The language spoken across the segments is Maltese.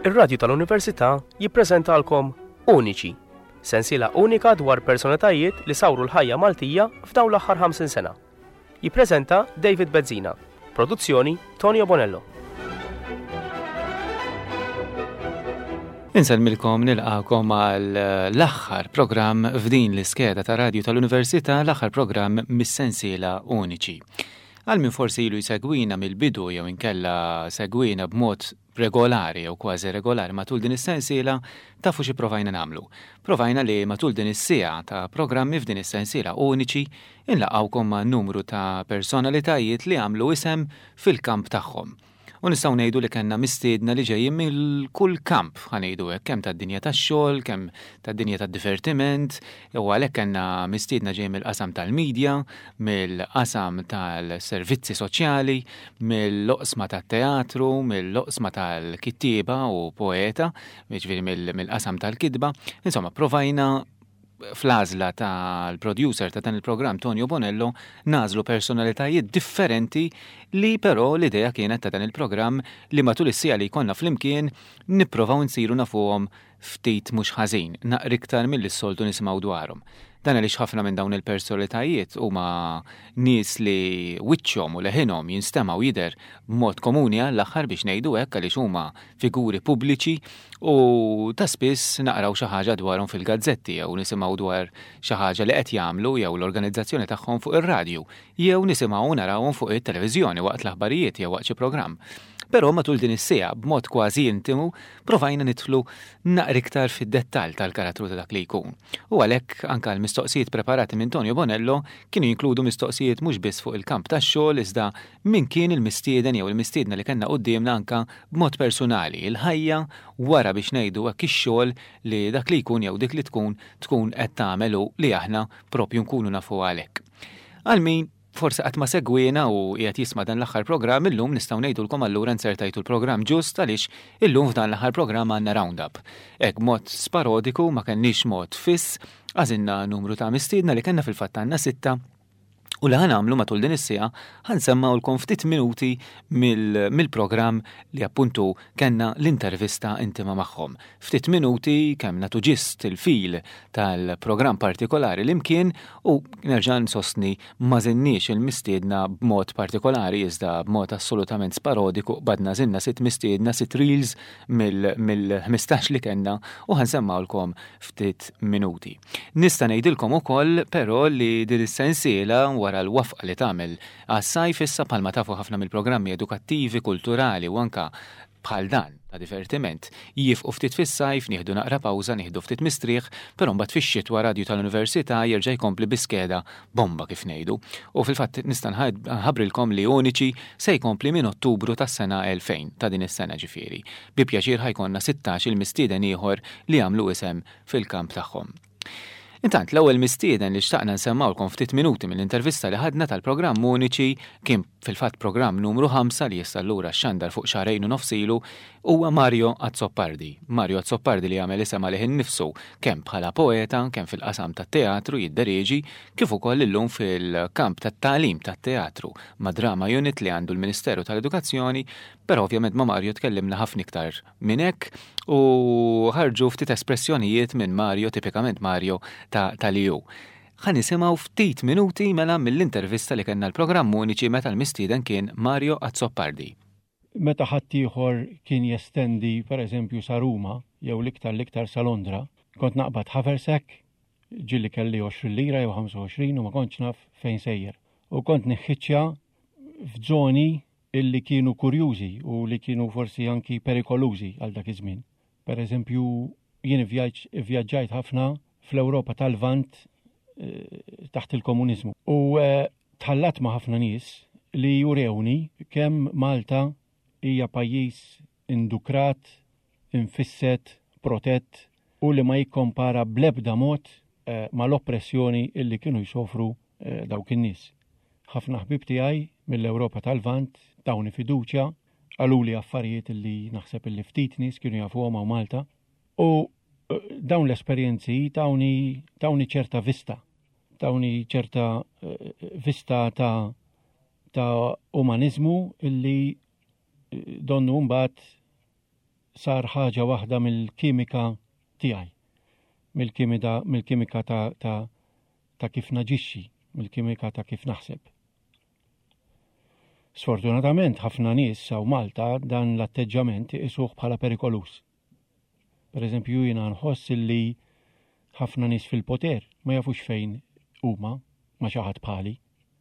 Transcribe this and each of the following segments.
Ir-Radju tal-Università jippreżentalkom Uniċi, sensiela unika dwar personalitajiet li sawru l-ħajja Maltija f'dawn l-aħħar 50 sena. Jippreżenta David Bezzina, produzzjoni Tonio Bonello. Inselmilkom nilqakom għal l-aħħar programm f'din l-iskeda ta' Radju tal-Università, l-aħħar programm mis-sensiela Uniċi. Għal min forsi ilu jsegwina mill-bidu jew inkella segwina b'mod regolari jew kważi regolari matul din is-sensiela tafu xi provajna nagħmlu. Provajna li matul din is-sija ta' programmi f'din is-sensiela Uniċi inlaqgħukom ma' numru ta' personalitajiet li għamlu isem fil-kamp tagħhom. U nistgħu ngħidu li kellna mistiedna li ġejjin mill-kull kamp ħanejdu hekk, kemm tad-dinja tax-xogħol, kemm tad-dinja tad-divertiment, jew għalhekk kellna mistiedna ġej mill-qasam tal-midja, mill-qasam tal-servizzi soċjali, mill-loqsma tat-teatru, mill-loqsma tal-kittieba u poeta, jiġifieri mill-qasam tal-kitba. Insomma, provajna fl-għażla tal-producer ta' dan il-programm Tonio Bonello nażlu personalitajiet differenti li però l-idea kienet ta' dan il-programm li matul is-sija li jkollna flimkien nipprovaw nsiru nafuhom ftit mhux ħażin, naqra iktar milli-s-soltu nisimgħu dwarhom. Dan għaliex ħafna minn dawn il-personalitajiet huma nies li wiċċhom u leħinhom jinstemaw jidher b'mod komuni għall-aħħar biex ngħidu hekk għaliex huma figuri pubbliċi u ta' spiss naqraw xi ħaġa dwarhom fil-gazzetti jew nisimgħu dwar xi ħaġa li qed jagħmlu jew l-organizzazzjoni tagħhom fuq ir-radju jew nisimgħu narawhom fuq it-televiżjoni waqt l-aħbarijiet jew waqt xi programm. Però matul din is-sija b'mod kważi intimu provajna nidħlu naqra iktar fid-dettall tal-karattru ta' dak li jkun. U għalhekk anke l-mistoqsijiet preparati minn Tonio Bonello kienu jinkludu mistoqsijiet mhux biss fuq il-kamp tax-xogħol iżda min kien il-mistieden jew il-mistiedna li kellna qudiemna anke b'mod personali, il-ħajja wara biex ngħidu hekk ix-xogħol li dak li jkun jew dik li tkun qed tagħmel u li aħna proprju nkunu nafu għalhekk. Għal min forse qatt ma segwina u qiegħed jisma' dan l-aħħar programm illum nistgħu ngħidulkom allura nsertajtu l-programm ġust għaliex illum f'dan l-aħħar programm għandna roundup. Hekk mod sparodiku ma kenniex mod fiss, għażilna numru ta' mistiedna li kellna fil-fatt għandna 6 u li ħanamlu matul din is-sija ħansemmawlkom ftit minuti mill-programm li appuntu kellna l-intervista intima magħhom. Ftit minuti kemm nagħtu ġist il-fil tal-programm partikolari l-imkien u nerġa' nsostni ma żinniex il-mistiedna b'mod partikolari iżda b'mod assolutament sparodiku badna żinna 6 mistiedna 6 reels mill-15 li kellna u ħansemmawlkom ftit minuti. Nista' ngħidilkom ukoll però li din is-sensiela wara l-wafqa li tagħmel għas-sajf issa bħalma tafu ħafna mill-programmi edukattivi, kulturali u anke bħal dan ta' divertiment jifqu ftit fis-sajf, nieħdu naqra pawża, nieħdu ftit mistrieħ, però mbagħad fix-xitwa Radju tal-Università jerġa' jkompli biskeda bomba kif ngħidu. U fil-fatt nista' nħabbrilkom li Uniċi se jkompli minn Ottubru tas-sena 2000 ta' din is-sena ġifieri. Bi pjaċir ħajkonna 16 il-mistieden ieħor li jagħmlu isem fil-kamp tagħhom. Intant, l-ewwel mistieden li xtaqna nsemmawlkom ftit minuti mill-intervista li ħadna tal-programm Uniċi kien fil-fatt programm numru 5 li jista' allura x'xandar fuq xahrejn u nofs ilu huwa Mario Azzoppardi. Mario Azzoppardi li jagħmel isem għalih innifsu kemm bħala poeta, kemm fil-qasam tat-teatru jiddereġi, kif ukoll illum fil-kamp tat-tagħlim tat-teatru ma' drama unit li għandu l-Ministeru tal-Edukazzjoni, però ovvjament ma' Mario tkellimna ħafna iktar minn hekk u ħarġu ftit espressjonijiet minn Mario, tipikament Mario tal-ju. Ħan nisimgħu ftit minuti mela mill-intervista li kellna l-programm Uniċi meta l-mistieden kien Mario Azzoppardi. Meta ħadd ieħor kien jestendi pereżempju sa Ruma jew l-iktar sa Londra, kont naqbad ħaversekk ġilli kelli 20 lira jew 25 u ma kontx naf fejn sejjer. U kont niħħiċċja f'żoni illi kienu kurjużi u li kienu forsi anki perikolużi għal dak iż-żmien. Pereżempju jien ivvjaġġajt ħafna fl-Ewropa tal-Lvant taħt il-komuniżmu. U tħallat ma' ħafna nies li jurewni kemm Malta hija pajjiż indukrat, infisset, protett u li ma jikkompara bl-ebda mod mal-oppressjoni illi kienu jsofru dawk in-nies. Ħafna ħbib tiegħi mill-Ewropa tal-Lvant tawni fiduċja, għaluli affarijiet illi naħseb illi ftit nies kienu jafuhom hawn Malta u dawn l-esperjenzi tawni ċerta vista, tawni ċerta vista ta' umanizmu illi donnu mbagħad sar ħaġa waħda mill-kimika tiegħi, mill-kimika ta' kif naġixxi, mill-kimika ta' kif naħseb. Sfortunatament ħafna nies saw Malta dan l-atteġġament isuh bħala perikolus. Per eżempju, jiena nħoss li ħafna nies fil-poter ma jafux fejn huma ma xi ħadd bħali.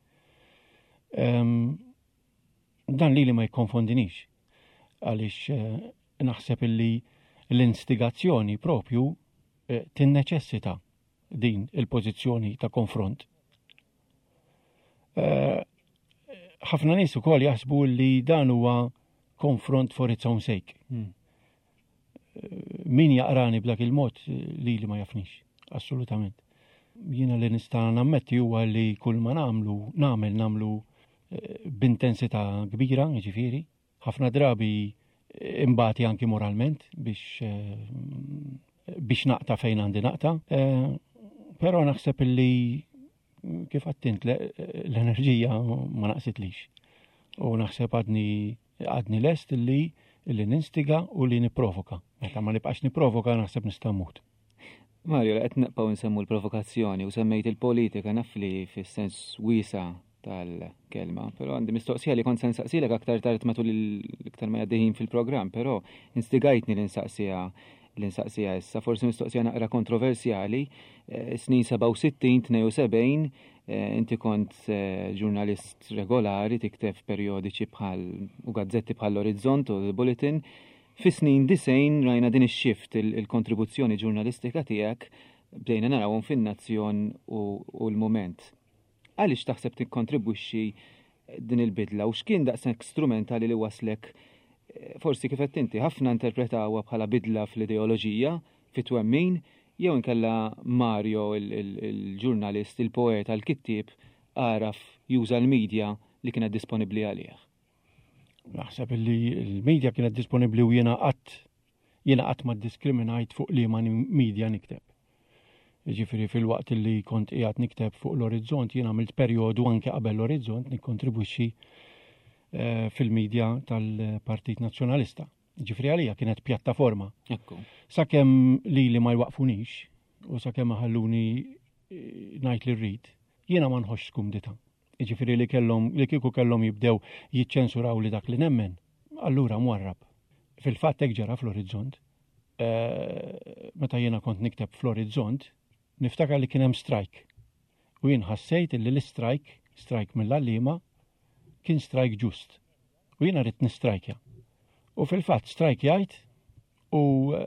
Dan li ma jikkonfondinix għaliex naħseb illi l-instigazzjoni propju tinneċessita din il-pożizzjoni ta' konfront. Ħafna nies ukoll jaħsbu li dan huwa konfront for its own sake. Min jaqrani b'dak il-mod li ma jafnix, assolutament. Jiena li nista' nammetti huwa li kull ma nagħmlu b'intensità kbira, jiġifieri, ħafna drabi imbagħti anki moralment biex naqta fejn għandi naqta, però naħseb li kif għattint l-enerġija ma naqsitlix. U naħseb għadni lest li ninstiga u li niprovoka. Meta ma nibqax niprovoka naħseb nista' mmut. Mario, qed naqgħu nsemmu l-provokazzjoni u semmejt il-politika naf li fis-sens wiesa tal-kelma, però għandi mistoqsija li kont se nsaqsilek aktar tard matul iktar ma għaddejjin fil-programm, però instigajtni li nsaqsija issa, forsi mistoqsija naqra kontroversjali, snin 67-72, inti kont ġurnalist regolari, tikteb periodiċi u gazzetti bħal l-Orizzont u l-Bulletin. Fis-snin 90 rajna din ix-xift il-kontribuzzjoni ġurnalistika tiegħek bdejna narawhom fin-Nazzjon u l-Mument. Għaliex taħseb tikkontribwixxi din il-bidla u x'kien daqshekk strumentali li waslek forsi kif qed inti ħafna interpretawha bħala bidla fl-ideoloġija fit-twemmin jew inkella Mario il-ġurnalist, il-poeta, il-kittieb għaraf juża l-medja li kienet disponibbli għalih. Naħseb li l-medja kienet disponibbli u jiena qatt ma ddiskriminajt fuq liema medja nikteb. Ġifieri fil-waqt li kont qiegħed nikteb fuq l-Orizzont jien għamilt perjodu anke qabel l-Orizzont nikkontribwixxi fil-medja tal-Partit Nazzjonalista. Ġifieri għalija kienet pjattaforma. Sakemm li ma jwaqfunix u sakemm ħalluni ngħid li rrid, jiena ma nħossx skumdita. Ġifieri li kieku kellhom jibdew jiċċensuraw li dak li nemmen, allura mwarrab. Fil-fatt hekk ġara fl-Orizzont. Meta jiena kont nikteb fl-Orizzont, niftakar li kien hemm strike. U jien ħassejt li l-strike mill-għalliema kien strike ġust. U jiena rrid nistrajkja. U fil-fatt strajkjajt u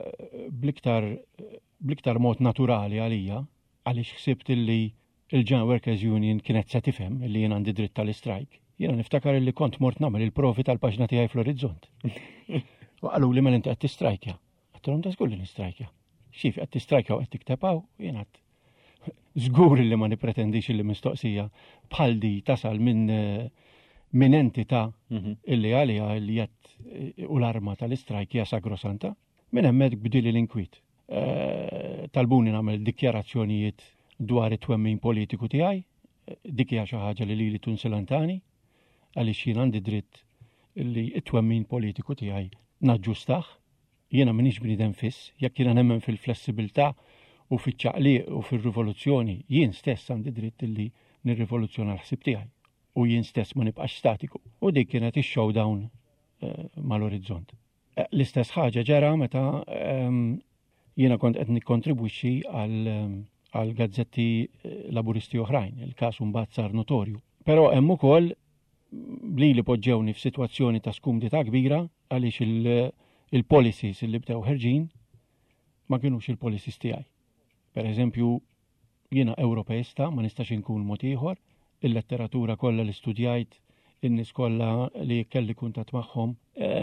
bliktar mod naturali għalija għaliex ħsibt li il-Joint Workers Union kienet se tifhem li jien għandi dritt tal-istrajk. Jiena niftakar li kont mort nagħmel il-provi tal-paġna tiegħi fl-Orizzont. U qalu li mela inti qed tistrajkja. Għattilhom ta' żgur li nistrajkja. Xif qed tistrajkja u qed tiktepaw, jien għad żgur li ma nipretendix li mistoqsija bħal di tasal minn entità illi għalija li jett u l-arma tal-istrajk hija sagrosanta, minn hemmhekk bdili l-inkwit. Talbuni nagħmel dikjarazzjonijiet dwar it-twemmin politiku tiegħi, dik hija xi ħaġa li tunsilantani għaliex jien għandi dritt li t-twemmin politiku tiegħi naġġustaħ. Jiena m'iniex bniedem fiss, jekk jiena nemmen fil-flessibilità u fiċ-ċaqliq u fir-rivoluzzjoni, jien stess għandi dritt li nirrivoluzzjona l-ħsieb tiegħi u jien stess ma nibqax statiku. U dik kienet ix-showdown mal-Orizzont. L-istess ħaġa ġara meta jiena kont qed nikkontribwixxi għal gazzetti laburisti oħrajn, il-każ mbagħad sar notorju. Però hemm ukoll li poġġewni f'sitwazzjoni ta' skumdità kbira għaliex il-policies li bdew ħerġin ma kienux il-policies tiegħi. Per eżempju, jiena Ewropeista ma nistax inkun mod ieħor, il-letteratura kollha li studjajt, in-nies kollha li kelli kuntatt magħhom,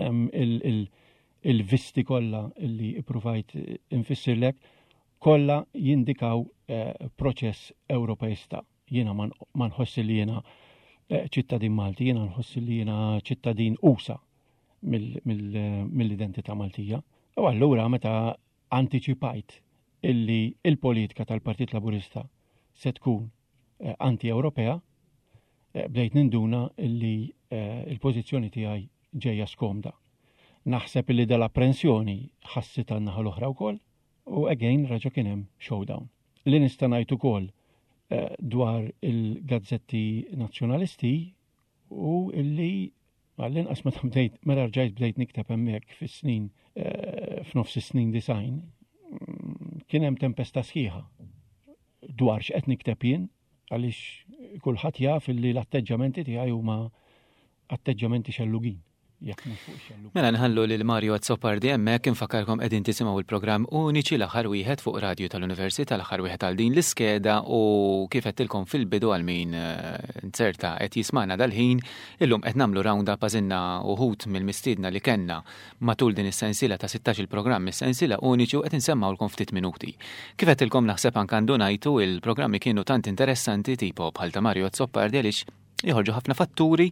il-visti kollha li ippruvajt infissirlek, kollha jindikaw proċess Ewropeista. Jiena ma nħossi li jiena ċittadin Malti, jiena nħossi li jiena ċittadin USA mill-identità Maltija. U allura meta antiċipajt illi il-politika tal-Partit Laburista se tkun anti-Ewropea, bdejt ninduna illi il-pożizzjoni tiegħi ġejja skomda. Naħseb li dal-apprensjoni ħassit għan-naħa l-oħra wkoll u again raġa kien hemm showdown. Li nista' ngħid ukoll dwar il-gazzetti nazzjonalisti u illi għall-inqas meta rġajt bdejt nikteb hemmhekk fis-snin f'nofs is-snin design kien hemm tempesta sħiħa dwar x'qed nikteb jien għaliex kulħadd jaf illi l-atteġġamenti tiegħi huma atteġġamenti xellugin. Mela nħallu lil Mario Azzopardi hemmhekk infakarkom qegħdin tisimgħu il-programm Uniċi l-aħħar wieħed fuq radju tal-Università l-aħħar wieħed għal din l-iskeda u kif qedtilkom fil-bidu għal min inserta qed jisma'na dal-ħin illum qed nagħmlu round up għażilna uħud mill-mistiedna li kellna matul din is-sensiela ta' 16 il-programm is-sensiela Uniċi u qed insemmawlkom ftit minuti. Kif qedtilkom naħseb anke għandu ngħidu il-programmi kienu tant interessanti tipo bħal ta' Mario Azzopardi għaliex jħorġu ħafna fatturi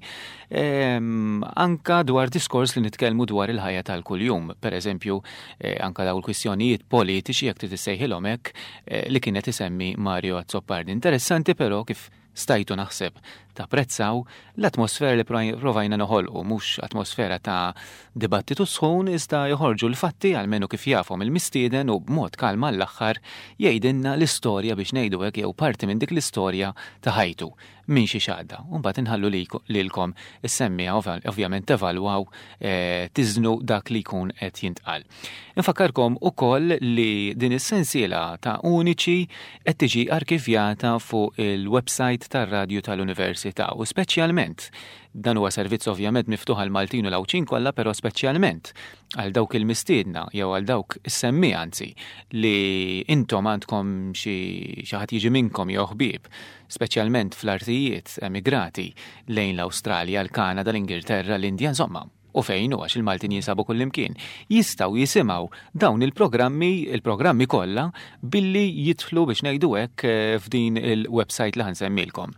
anka dwar diskors li nitkellmu dwar il-ħajja tal-kuljum. Per eżempju, anka daw il-kwistjonijiet politiċi jekk trid issejħilhom hekk li kienet isemmi Mario Azzopardi. Interessanti però kif stajtu naħseb ta' prezzaw l-atmosfera li provajna noħolqu mhux atmosfera ta' dibattitu sħun iżda joħorġu l-fatti għalmenu kif jafhom il-mistieden u b'mod kalma l-aħħar jgħidilna l-istorja biex ngħidu hekk jew parti minn dik l-istorja ta' ħajtu minn xi xadda. U mbagħad inħallu lilkom is-semmija ovvjament tevalwaw tiżnu dak li jkun qed jintqal. Infakkarkom ukoll li din is-sensiela ta' Uniċi qed tiġi arkivjata fuq il-website tar-Radju tal-Università u speċjalment dan huwa servizz ovvjament miftuħ għal Maltin u l-Awċin kollha, però speċjalment għal dawk il-mistiedna jew għal dawk is-semmi anzi li intom għandkom xi ħadd jiġi minnkom jew ħbieb, speċjalment fl-artijiet emigrati lejn l-Awstralja, l-Kanada, l-Ingilterra, l-Indja, insomma, u fejn u għax il-Maltin jinsabu kullimkien, jistgħu jisimgħu dawn il-programmi kollha billi jidħlu biex ngħidu hekk f'din il-website li ħansemmilkom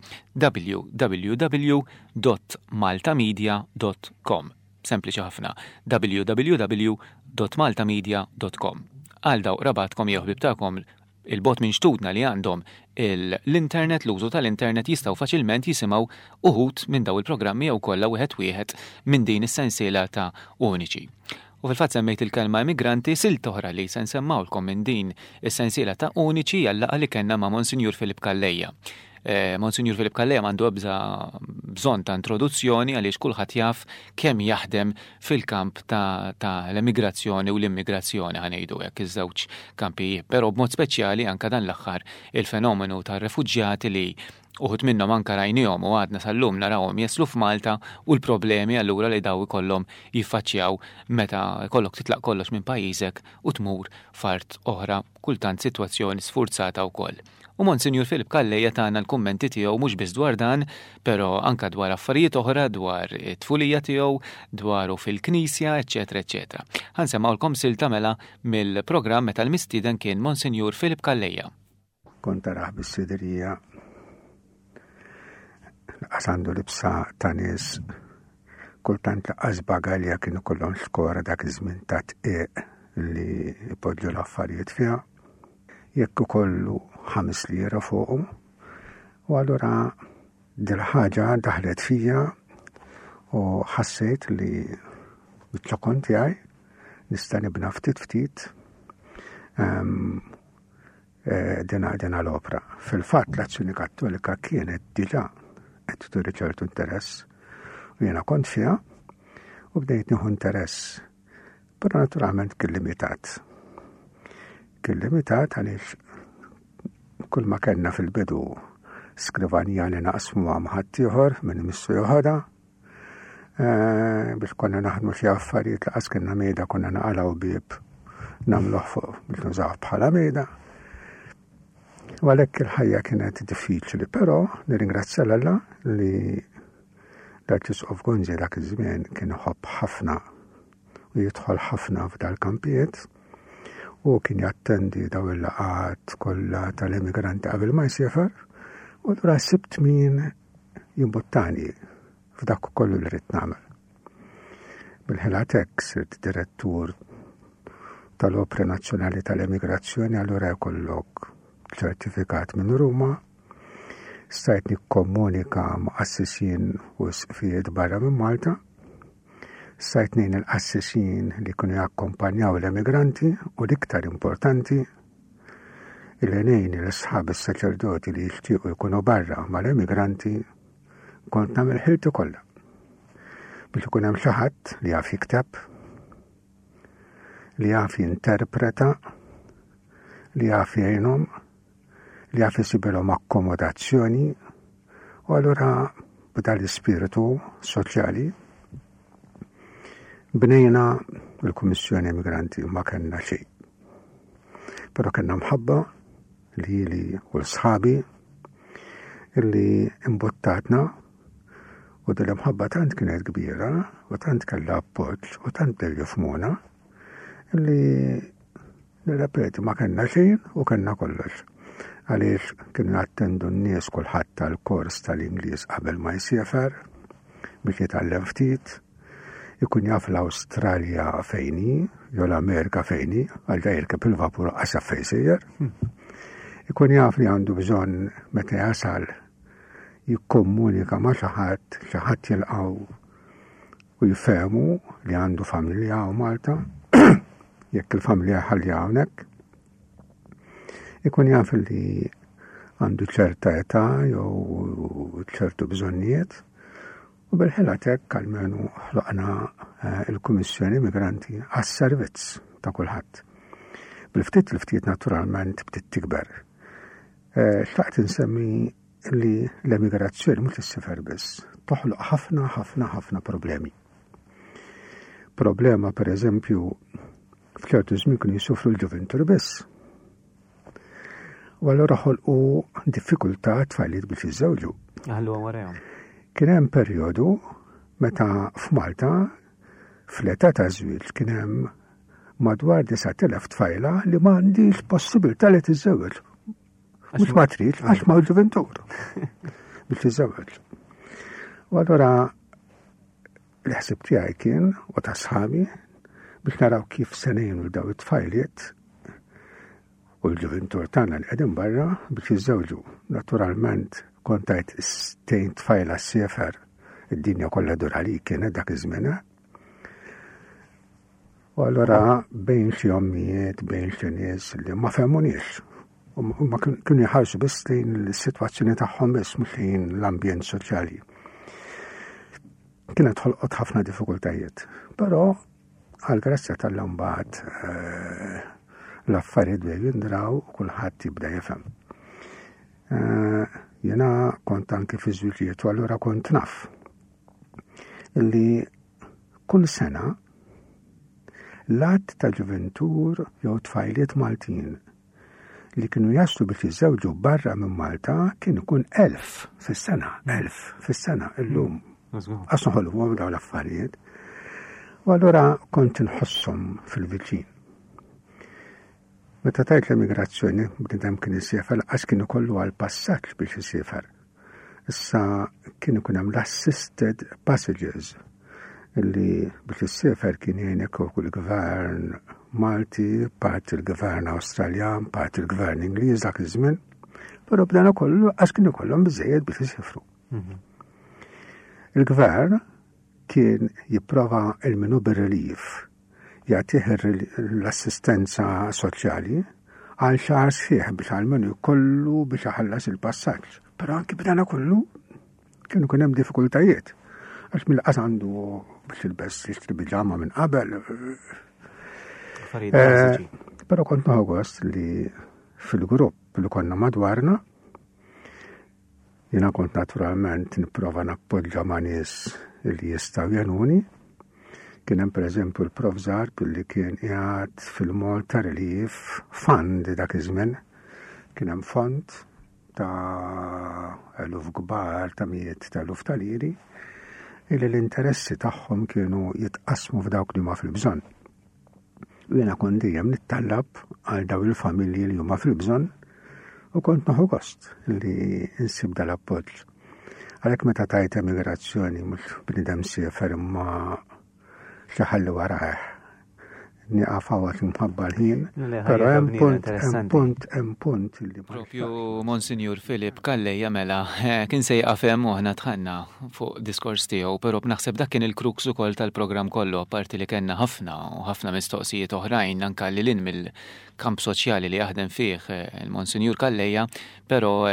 www.maltamedia.com. Sempliċi ħafna www.maltamedia.com. Għal daw rabatkom jew ħbib tagħkom il-bot minn xtudna li għandhom l-internet, l-użu tal-internet jistgħu faċilment jisimgħu uħud minn daw il-programmi jew kollha wieħed minn din is-sensiela ta' Uniċi. U fil-fatt semmejt il-kelma immigranti silt oħra li se nsemmawlkom minn din is-sensiela ta' Uniċi għallaqa li kellna ma' Monsinjur Filip Kallejja. Monsinjur Filip Kallejja m'għandu bżonn ta' introduzzjoni għaliex kulħadd jaf kemm jaħdem fil-kamp ta' l-immigrazzjoni u l-immigrazzjoni ħanejdu hekk iż-żewġ kampijiet, però b'mod speċjali anke dan l-aħħar il-fenomenu tar-refuġjati li uħud minnhom anke rajnihom u għadna sal-lum narawhom jeslu f'Malta u l-problemi allura li daw ikollhom jiffaċċjaw meta kollok titlaq kollox minn pajjiżek u tmur f'art oħra kultant sitwazzjoni sfurzata wkoll. U Monsinjur Filip Kallejja tagħna l-kummenti tiegħu mhux biss dwar dan, però anke dwar affarijiet oħra, dwar it-tfulija tiegħu, dwaru fil-Knisja, eċetera, eċetera. Ħansemmawlkom silta mela mill-programm meta l-mistieden kien Monsinjur Filip Kallejja. Kont araħ bis-siderija għasandu libsa ta' nies kultant laqqas bagalja kienu kollhom skora dak iż-żmien ta' tqiq li jpoġġu l-affarijiet fiha. Jekk ukollu 5 lira fuqhom u allura dil-ħaġa daħlet fija u ħassejt li bit-tlokon tiegħi nista' nibna ftit dina l-opra. Fil-fatt l-Azzjoni Kattolika kienet diġà qed turi ċertu interess u jiena kont fiha u bdejt nieħu interess, però naturalment kien limitat. Kien limitat għaliex kull ma kellna fil-bidu skrivanija li naqsmu ma' ħadd ieħor minn missu joħodha biex konna naħdmu xi affarijiet laqas kienna mejda konna naqalgħu bieb nagħmluh fuq biex nużaw bħala mejda. U għalhekk il-ħajja kienet diffiċli, però nirringrazzja Alla li l-Arċisqof Gonzi dak iż-żmien kien iħobb ħafna u jidħol ħafna f'dal-kampijiet u kien jattendi daw il-laqat kollha tal-immigranti qabel ma jsefer u dura sibt min jimbuttani f'dak kollu li rrid nagħmel. Bil-ħilatek sirt direttur tal-Opra Nazzjonali tal-Immigrazzjoni, allura jkollok ċertifikat minn Ruma, stajt nikkomunika ma' assissin u sfijiet barra minn Malta, Sajtnejn il-qassisin li kunu jakkompanjaw l-emigranti u l-iktar importanti il-għenejn l-sħab il-saċerdoti li jixtiequ jkunu barra mal-emigranti kont nagħmel ħilti kollha biex ikun hemm xi ħadd li jaf jikteb, li jaf jinterpreta, li jaf jgħinhom, li jaf isibelhom akkomodazzjoni u allura b'dan l-ispiritu soċjali bnejna l-Kummissjoni Immigranti ma kellna xejn. Però kellna mħabba li u l-sħabi illi imbuttatna u dil-mħabba tant kienet kbira u tant kellha appoġġ u tant bdew jifhmuna illi nirrepeti ma kellna xejn u kellna kollox. Għaliex kienu jattendu n-nies kulħadd tal-kors tal-Ingliż qabel ma jsiefar biex jitgħallem ftit, ikun jaf l-Awstralja fejni, jew l-Amerika fejni, għalda jirkeb il-vapur qasab fejn sejjer. Ikun jaf li għandu bżonn meta jasal jikkomunika ma' xi ħadd jilqgħu u jifhmu li għandu familja u Malta, jekk il-familja ħalli hawnhekk. Ikun jaf li għandu ċerta età jew ċertu bżonnijiet u bil-ħelatek għalmenu ħloqna il-Kummissjoni Immigranti għas-servizz ta' kulħadd. Bil-ftit naturalment bdiet tikber. Xtaqt insemmi li l-emigrazzjoni mhux is-sefer biss, toħloq ħafna problemi. Problema pereżempju f'ċertu żmien kienu jisufru l-ġuventur biss. U allura ħolqu diffikultà tfajliet biex jiżżewġu. Ħalluha warahom. Kien hemm perjodu meta f'Malta fl-età ta' żwieġ kien hemm madwar 9,000 tfajla li m'għandix possibilità li tiżżewweġ. Mhux ma tridx għax ma' l-ġuventur biex tiżżewweġ. U allura l-ħsieb tiegħi kien u ta' sħabi biex naraw kif se ngħinu daw it-tfajliet u l-ġuventur tagħna li qegħdin barra biex jiżżewġu. Naturalment kontajt stejn tfajla s-siefer id-dinja kollha dur għalik kienet dak iż-żmien. U allura bejn xi ommijiet, bejn xi nies li ma fehmunix. U ma kienu jħarsu biss lejn is-sitwazzjoni tagħhom biss mhux lejn l-ambjent soċjali. Kienet ħolqot ħafna diffikultajiet. Però għall-grazzja tal-lombat l-affarijiet bdew jindraw u kulħadd jibda jifhem. Jiena kont anke fi żwieġijiet u allura kont naf illi kull sena l-att ta' ġuventur jew tfajliet Maltin li kienu jaslu biex jiżżewġu barra minn Malta kien ikun 1,000 fis-sena illum. Għasnu ħolhom dawn l-affarijiet. U allura kont inħosshom fil-viċin. Meta tajt l-immigrazzjoni bnidem kien isiefer għax kien ikollu għal passaġġ biex isiefer. Issa kien ikun hemm l-assisted passages illi biex isiefer kien jgħinek kull gvern Malti, parti l-gvern Awstraljan, parti l-gvern Ingliż dak iż-żmien, però bdana kollu għax kien ikollhom biżejjed biex isifru. Il-gvern kien jipprova il-minu bir-relief, jagħtih l-assistenza soċjali għal xahar sħiħ biex għal-minu jkollu biex iħallas il-passaġġ. Però anke bdana kollu kienu kien hemm diffikultajiet. Għax mill-qas għandu biex ilbes jixtri biġama minn qabel. Pero kont naħogost li fil-grupp li konna madwarna, jena kont naturalment niprofa nappoġġa ma' nies li jistaw jenuni. Kien hemm pereżempju l-Prof Zarb li kien qiegħed fil-Malta Relief Fund dak iż-żmien. Kien hemm fond ta' eluf kbar ta' mijiet ta' eluf ta' liri illi l-interessi tagħhom kienu jitqasmu f'dawk li ma fil-bżonn. U jiena kont dejjem nittallab għal daw il-familji li huma fil-bżonn u kont naħu gost li nsib dal-appoġġ. Għalhekk meta tajt emigrazzjoni mhux bniedem siefer imma xi ħalli warah niqafawat mħabba l-ħin, pero hemm punt li propju Monsignor Filip Kallejja mela kien se jaqafem uħna tħanna fuq diskors tiegħu, però b'naħseb dak kien il-krux ukoll tal-programm kollu, apparti li kellna ħafna mistoqsijiet oħrajn anke li lin mill-kamp soċjali li jaħdem fih il-Monsignor Kallejja, però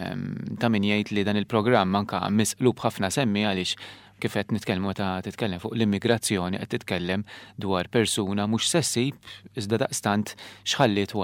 ta' min jgħid li dan il-programm anke misqlub ħafna semmi għaliex kif qed nitkellmu ta' titkellem fuq l-immigrazzjoni qed titkellem dwar persuna mhux sessib iżda daqstant x'ħallit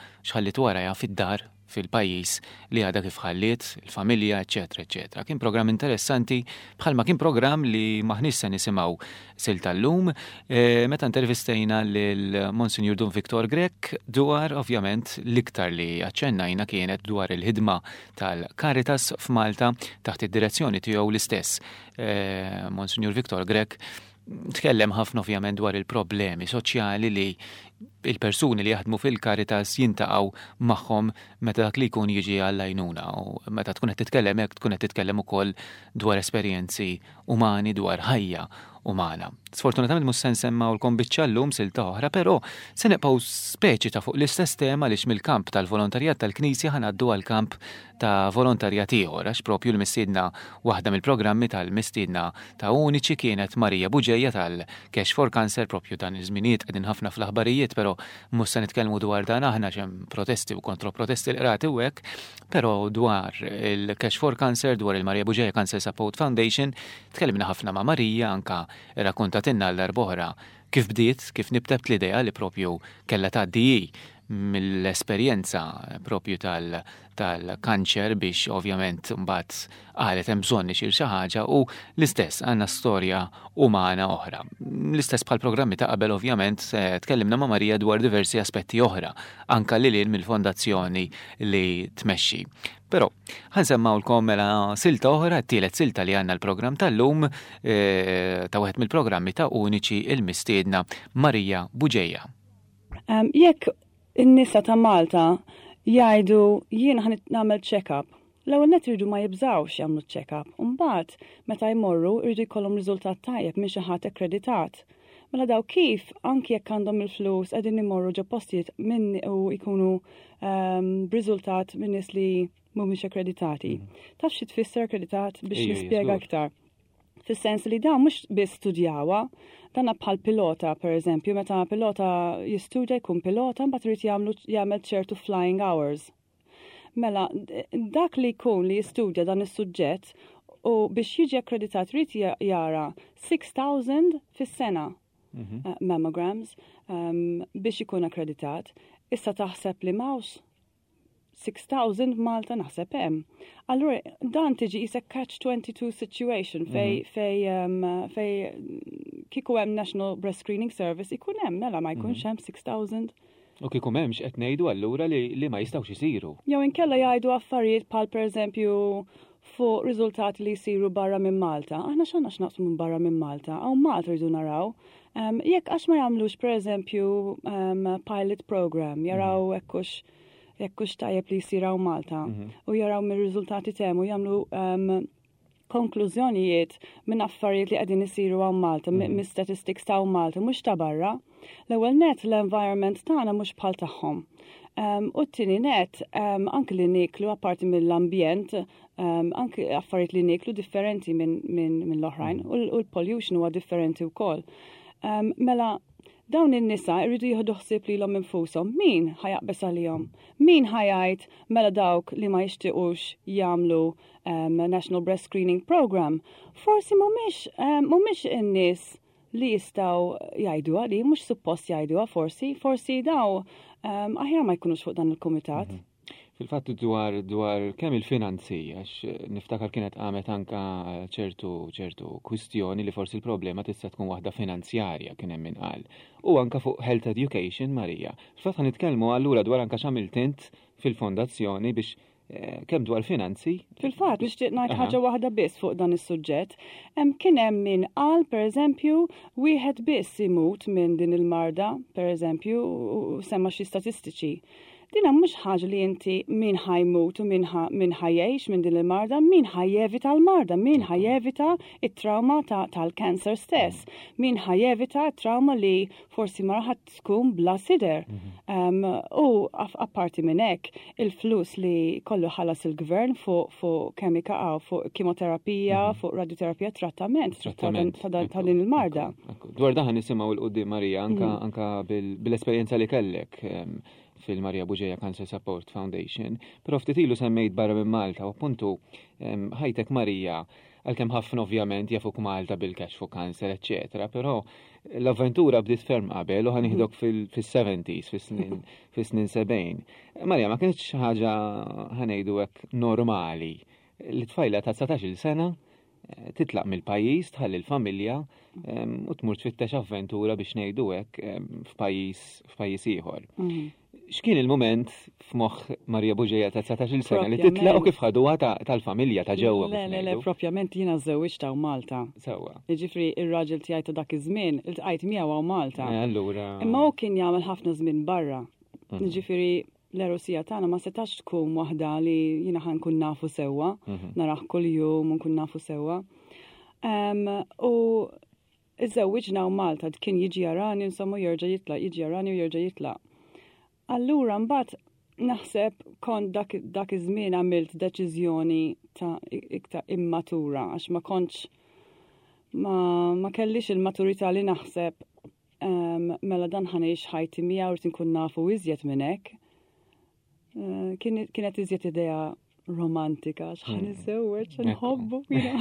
warajha fid-dar fil-pajjiż li għadha kif ħalliet, il-familja, eċetera, eċetera. Kien programm interessanti bħalma kien programm li maħniex se nisimgħu silta llum meta intervistejna lil Monsignor Don Viktor Grek dwar ovvjament l-iktar li aċċennajna kienet dwar il-ħidma tal-Caritas f'Malta taħt id-direzzjoni tiegħu l-istess. Monsignor Viktor Grek tkellem ħafna ovvjament dwar il-problemi soċjali li il-persuni li jaħdmu fil-Caritas jintaqgħu magħhom meta dak li jkun jiġi għall-għajnuna u meta tkun qed titkellem hekk tkun qed titkellem ukoll dwar esperjenzi umani, dwar ħajja umana. Sfortunatament mhux se nsemmawlkom biċċa llum silta oħra, però se nibqgħu speċi ta' fuq l-istess tema għaliex mill-kamp tal-volontarjat tal-Knisja ħanaddu għall-kamp ta' volontarjat ieħor għax propju l-mistiedna waħda mill-programmi tal-mistiedna ta' Uniċi kienet Marija Buġejja tal-Cash for Cancer propju dan iż-żminijiet qegħdin ħafna fl-aħbarijiet, però mhux se nitkellmu dwar dan aħna x'hemm protesti u kontroprotesti l qrati u hekk, però dwar il-Cash for Cancer, dwar il-Marija Buġejja Cancer Support Foundation, tkellimna ħafna ma' Marija anka rakkontatilna l-darbohra kif bdiet, kif nibtet l-idea li propju kellha tgħaddi mill-esperjenza propju tal-kanċer biex ovvjament mbagħad qalet hemm bżonn ixir xi ħaġa u l-istess għandna storja umana oħra. L-istess bħal programmi ta' qabel ovvjament tkellimna ma' Marija dwar diversi aspetti oħra anke lil mill-fondazzjoni li tmexxi. Però ħansemmawlkom mela silta oħra, t-tielet silta li għandna l-programm tal-lum ta' wieħed mill-programmi ta' Uniċi il-mistiedna Marija Buġejja. Jekk in-nisa ta' Malta jgħidu jien ħan nagħmel check-up, l-ewwel net iridu ma jibżawx jagħmlu check-up, u mbagħad meta jmorru jridu jkollhom riżultat tajjeb minn xi ħadd akkreditat. Mela daw kif anki jekk għandhom il-flus qegħdin imorru ġo postijiet minn u jkunu b'riżultat minn nies li mhumiex akkreditati. Taf xi tfisser akkreditat biex nispjega aktar. Fis-sens li dawn mhux biss studjawha, dan bħal pilota pereżempju, meta pilota jistudja jkun pilota mbagħad irid jagħmel ċertu flying hours. Mela dak li jkun li jistudja dan is-suġġett u biex jiġi akkreditat irid jara 6,000 fis-sena mammograms biex ikun akkreditat. Issa taħseb li mawx 6,000 Malta naħseb hemm. Allura dan tiġi isek catch-22 situation fej kieku hemm National Breast Screening Service ikun hemm mela ma jkunx hemm 6,000. U kieku m'hemmx qed ngħidu allura li ma jistgħux isiru. Jew inkella jgħidu affarijiet bħal pereżempju fuq riżultati li jsiru barra minn Malta. Aħna x'għandna x'naqsmu minn barra minn Malta, hawn Malta rridu naraw. Jekk għax ma jagħmlux pereżempju pilot program, jaraw jekkux tajjeb li jsiraw Malta u jaraw mir-riżultati temu jagħmlu konklużjonijiet minn affarijiet li qegħdin isiru hawn Malta, mis-statistics ta' Malta, mhux ta' barra. L-ewwel net l-environment tagħna mhux bħal tagħhom. U t-tieni net anke li niklu apparti mill-ambjent, anke affarijiet li niklu differenti minn l-oħrajn u l-pollution huwa differenti wkoll. Mela dawn in-nisa jridu jieħdu ħsieb lilhom infushom. Min ħajaqbes għalihom? Min ħajajt mela dawk li ma jixtiequx jagħmlu National Breast Screening Program? Forsi mhumiex in-nies li jistgħu jgħiduha li mhux suppost jgħiduha forsi daw aħjar ma jkunux fuq dan il-kumitat. Fil-fatt dwar kemm il-finanzi, għax niftakar kienet għamet anka ċertu kwistjoni li forsi l-problema tista' tkun waħda finanzjarja kien hemm min qal. U anka fuq health education, Marija. Fil-fatt nitkellmu allura dwar anka x'għamilt int fil-fondazzjoni biex kemm dwar finanzi. Fil-fatt nixtieq ngħid ħaġa waħda biss fuq dan is-suġġett. Kien hemm min qal pereżempju wieħed biss imut minn din il-marda, pereżempju, u semma xi statistiċi. dina mhux ħaġa li inti min ħajmut u min ħajjejx minn din il-marda, min ħajjevita l-marda, min ħajjevita it-trauma tal-kanser stess, min ħajjevita t-trauma li forsi mara ħadd tkun bla sider. U apparti minn hekk, il-flus li kollu ħallas il-gvern fuq kemika fuq kimoterapija, fuq radioterapija, trattament ta' din il-marda. Dwar daħan nisimgħu l-qudiem Marija anka bil-esperjenza li kellek fil-Marija Buġeja Cancer Support Foundation, però ftit ilu semmejt barra minn Malta u appuntu ħajtek Marija għalkemm ħafna ovvjament jafuk Malta bil-cash fuq kanser, eċetera, però l-avventura bdiet ferm qabel u ħanieħdok fis-70s, fis-snin 70. Marija ma kienx ħaġa ħanejdu hekk normali li tfajla ta' 19-il sena titlaq mill-pajjiż, tħalli l-familja u tmur tfittex avventura biex ngħidu hekk f'pajjiż ieħor. X'kien il-moment f'moħħ Marija Buġeja ta' 19-il sena li titlaq u kif ħaduha tal-familja ta' ġewwa? Le, propjament jiena żewġt ta' Malta. Sewwa. Jiġifieri ir-raġel tiegħi ta' dak iż-żmien iltqajt miegħu Malta. Allura. Imma hu kien jagħmel ħafna żmien barra. Jiġifieri l-erosija tagħna ma setax tkun waħda li jiena ħankun nafu sewwa, naraħ kuljum u nkun nafu sewwa. U iżewwiġna Malta kien jiġi jarani insomma jerġa' jitlaq, jiġi jarani u jerġa' jitlaq. Allura mbagħad naħseb kont dak iż-żmien għamilt deċiżjoni ta' iktar immatura għax ma kontx ma kellix il-maturità li naħseb mela dan ħanejx ħajti miegħu rid inkun nafu iżjed minn hekk. Kienet iżjed idea romantika x'ħan iżewweġ nħobbu.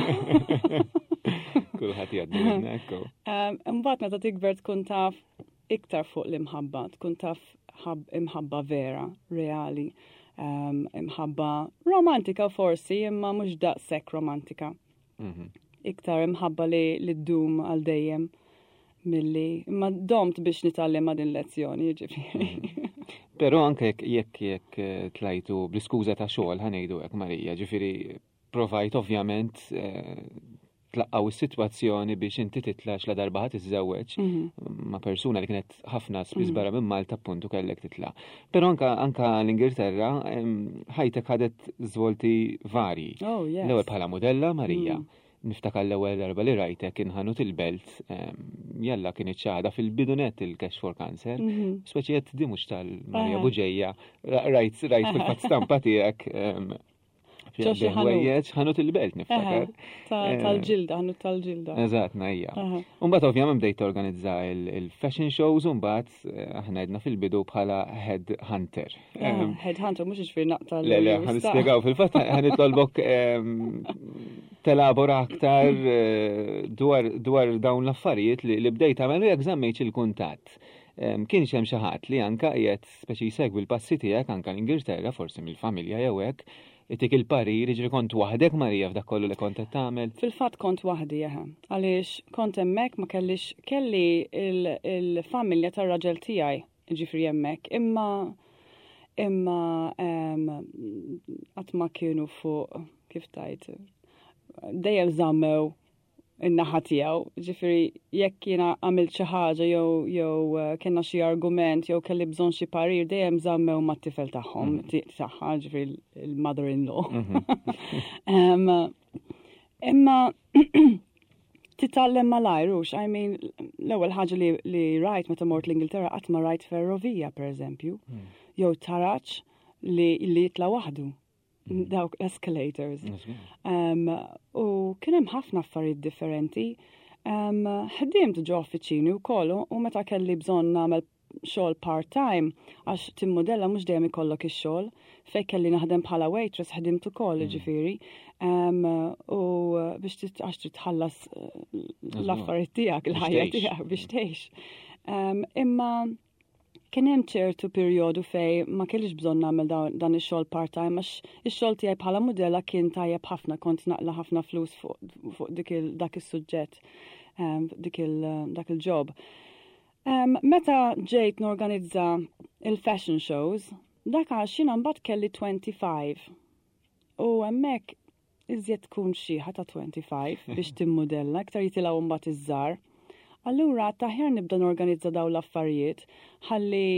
Kulħadd jgħaddi minn hekk. Imbagħad meta tikber tkun taf iktar fuq l-imħabba, tkun taf imħabba vera, reali, imħabba romantika forsi, imma mhux daqshekk romantika. Iktar imħabba li ddum għal dejjem milli imma domt biex nitgħallem din lezzjoni, ġifieri. Però anke jekk tlajtu bl-iskuża ta' xogħol ħanejdu hekk Marija, ġifieri provajt ovvjament tlaqqaw is-sitwazzjoni biex inti titlax la darba ħadd iżżewweġ ma' persuna li kienet ħafna spiss barra minn Malta appuntu kellek titla'. Però anka l-Ingilterra ħajtek ħadet żvolti varji. L-ewwel bħala modella Marija. Niftakar l-ewwel darba li rajtek inħanut il-belt jalla kien iċċada fil-bidunet il-Cash for Cancer, speċijiet di mhux tal-Marija Buġeja, rajt fil-fatt stampa tiegħek ħanut il-belt niftakar. Tal-ġilda, ħanut tal-ġilda. Eżatt, najja. Mbagħad ovvjament bdejt organizza il-fashion shows u mbagħad aħna għedna fil-bidu bħala head hunter. Head hunter mhux iġifier naqta Le, ħanispjegaw fil-fatt ħanitlolbok telabora aktar dwar dawn l-affarijiet li bdejt tagħmel jekk żammejt il-kuntatt. Kien hemm xi ħadd li anke qiegħed speċi jsegwi l-passi tiegħek anke l-Ingilterra forsi mill-familja jew hekk itik il-parir, jiġri kont waħdek Marija f'dak kollu li kont qed tagħmel? Fil-fatt kont waħdi għaliex kont hemmhekk ma kelli il-familja tar-raġel tiegħi jiġifieri hemmhekk, imma qatt ma kienu fuq kif tajt dejjem żammew in-naħa tiegħu, ġifieri jekk jiena għamilt xi ħaġa jew kienna xi argument jew kelli bżonn xi parir dejjem żammew mat-tifel tagħhom tagħha ġifieri il-mother-in-law. Imma titgħallem malajrux, I mean l-ewwel ħaġa li rajt meta mort l-Ingilterra qatt ma rajt ferrovija pereżempju, jew taraġġ li jitla' waħdu. Dawk escalators. U kien hemm ħafna affarijiet differenti. Ħdiemt ġo uffiċini wkoll u meta kelli bżonn nagħmel xogħol part-time għax timmodella mhux dejjem ikollok ix-xogħol, fejn kelli naħdem bħala waitress ħdimt ukoll ġifieri. U biex għax trid tħallas l-affarijiet tiegħek, il-ħajja tiegħek biex tgħix. Imma kien hemm ċertu perjodu fej ma kellix bżonn nagħmel dan ix-xogħol part-time għax ix-xogħol tiegħi bħala modella kien tajjeb ħafna, kont naqla ħafna flus fuq dak is-suġġett, dak il-job. Meta ġejt norganizza il-fashion shows, dak għax jiena mbagħad kelli 25. U hemmhekk iżjed tkun xi ħata 25 biex timmodella, iktar jitilgħu mbagħad iż-żgħar. Allura taħjar nibda norganizza daw l-affarijiet ħalli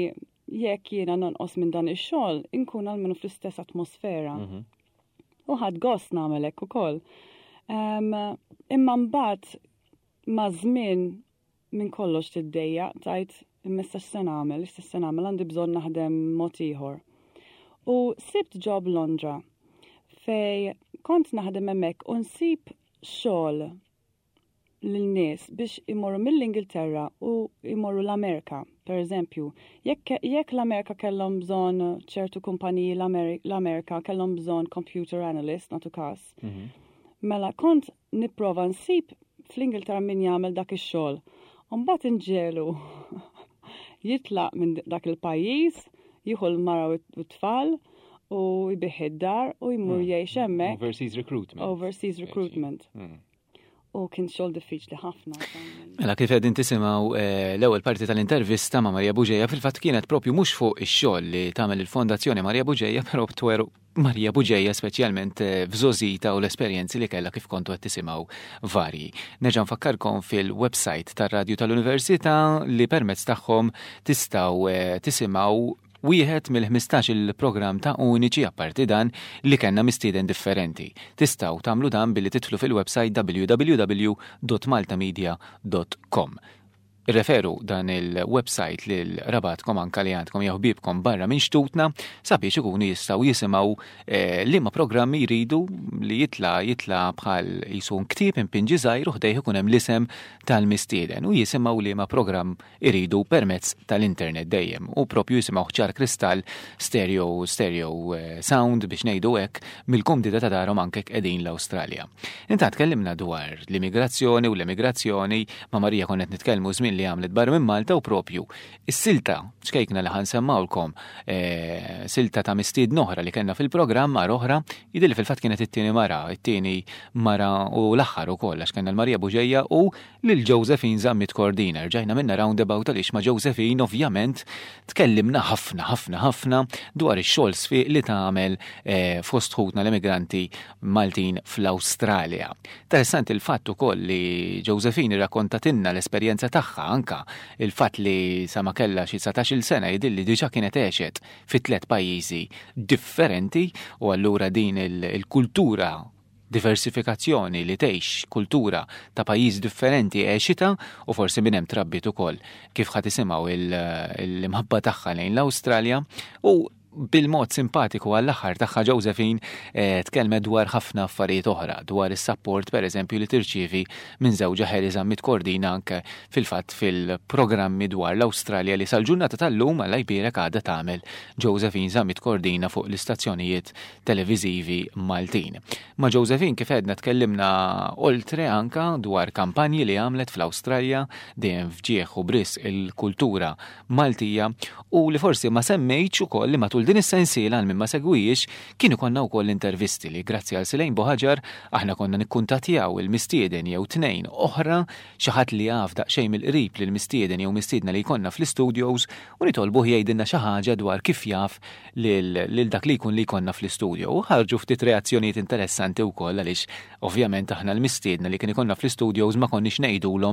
jekk jiena nonqos minn dan ix-xogħol, inkun almenu fl-istess atmosfera. U ħadd gost nagħmel hekk ukoll. Imma mbagħad ma' żmien minn kollox tiddejjaq tajt imma se nagħmel, għandi bżonn naħdem mod ieħor. U sibt job Londra fej kont naħdem hemmhekk u nsib xogħol lil-nies biex imorru mill-Ingilterra u imorru l-Amerika. Per eżempju, jekk l-Amerika kellhom bżonn ċertu kumpaniji l-Amerika kellhom bżonn computer analyst nagħtu każ. Mela kont nipprova nsib fl-Ingilterra min jagħmel dak ix-xogħol. Mbagħad inġelu jitlaq minn dak il-pajjiż, jieħu l-mara u t-tfal u jbieħ id-dar u jmur jgħix hemmhekk. Overseas recruitment. U kien xogħol diffiċli ħafna. Mela kif qegħdin tisimgħu l-ewwel parti tal-intervista ma' Marija Buġejja fil-fatt kienet propju mhux fuq ix-xogħol li tagħmel il-Fondazzjoni Marija Buġejja, però tweru Marija Buġejja speċjalment f'żożita u l-esperjenzi li kellha kif kontu qed tisimgħu varji. Nerġa' nfakkarkom fil-website tar-Radju tal-Università li permezz tagħhom tistgħu tisimgħu wieħed mill-15 il-programm ta' uniċi apparti dan li kellna mistieden differenti. Tistgħu tagħmlu dan billi titlu fil-website www.maltamedia.com. Irreferu dan il-website lil rabatkom anka li għandkom jew ħbiebkom barra minn xtutna sabiex ikunu jistgħu jisimgħu liema programmi jridu li jitla bħal jisun ktieb impinġi żgħir u ħdejh ikun hemm l-isem tal-mistieden u jisimgħu liema programm iridu permezz tal-internet dejjem u propju jisimgħu ċar kristall stereo sound biex ngħidu hekk mill-kumdita ta' darhom anke qegħdin l-Awstralja. Intant tkellimna dwar l-immigrazzjoni u l-emigrazzjoni ma' Marija konnet nitkellmu żmien li għamlet barra minn Malta u propju is-silta xkejkna li ħansemmawlkom silta ta' mistiedna oħra li kellna fil-programm mar oħra jidilli fil-fatt kienet it-tieni mara u l-aħħar ukoll għax kellna l-Marija Buġejja u lil Josephine Zammit Cordina. Rġajna minna roundabout għaliex ma' Josephine ovvjament tkellimna ħafna dwar ix-xogħol sfiq li tagħmel fost ħutna l-immigranti Maltin fl-Awstralja. Interessanti il-fatt ukoll li Josephine irrakkontatilna l-esperjenza tagħha anka il-fatt li sa ma kellha xi 19-il sena jidilli diġà kienet għexet fi 3 pajjiżi differenti u allura din il-kultura diversifikazzjoni li tgħix kultura ta' pajjiż differenti għexita u forsi minn hemm trabbit ukoll kif ħadd isimgħu l-imħabba tagħha lejn l-Awstralja u bil-mod simpatiku għall-aħħar tagħha Josephine tkellmet dwar ħafna affarijiet oħra, dwar is-support pereżempju li tirċievi minn żewġa Harry Zammit Cordina anke fil-fatt fil-programmi dwar l-Awstralja li sal-ġurnata tal-lum għal jbierek għadha tagħmel Josephine Zammit Cordina fuq l-istazzjonijiet televiżivi Maltin. Ma' Josephine kif għedna tkellimna oltre anka dwar kampanji li għamlet fl-Awstralja dejjem fġieħ u bris il-kultura Maltija u li forsi ma semmejtx ukoll li matul din is-sensiela għal minn ma segwix kienu konna wkoll intervisti li grazzi għal Silejn Boħaġar aħna konna nikkuntattjaw il-mistieden jew tnejn oħra xi ħadd li jaf daqsxejn mill-qrib lil mistieden jew mistiedna li jkollna fl-istudios u nitolbuh jgħidilna xi ħaġa dwar kif jaf lil dak li jkun li jkollna fl-istudio. U ħarġu ftit reazzjonijiet interessanti wkoll għaliex ovvjament aħna l-mistiedna li kien ikollna fl-istudios ma konniex ngħidulhom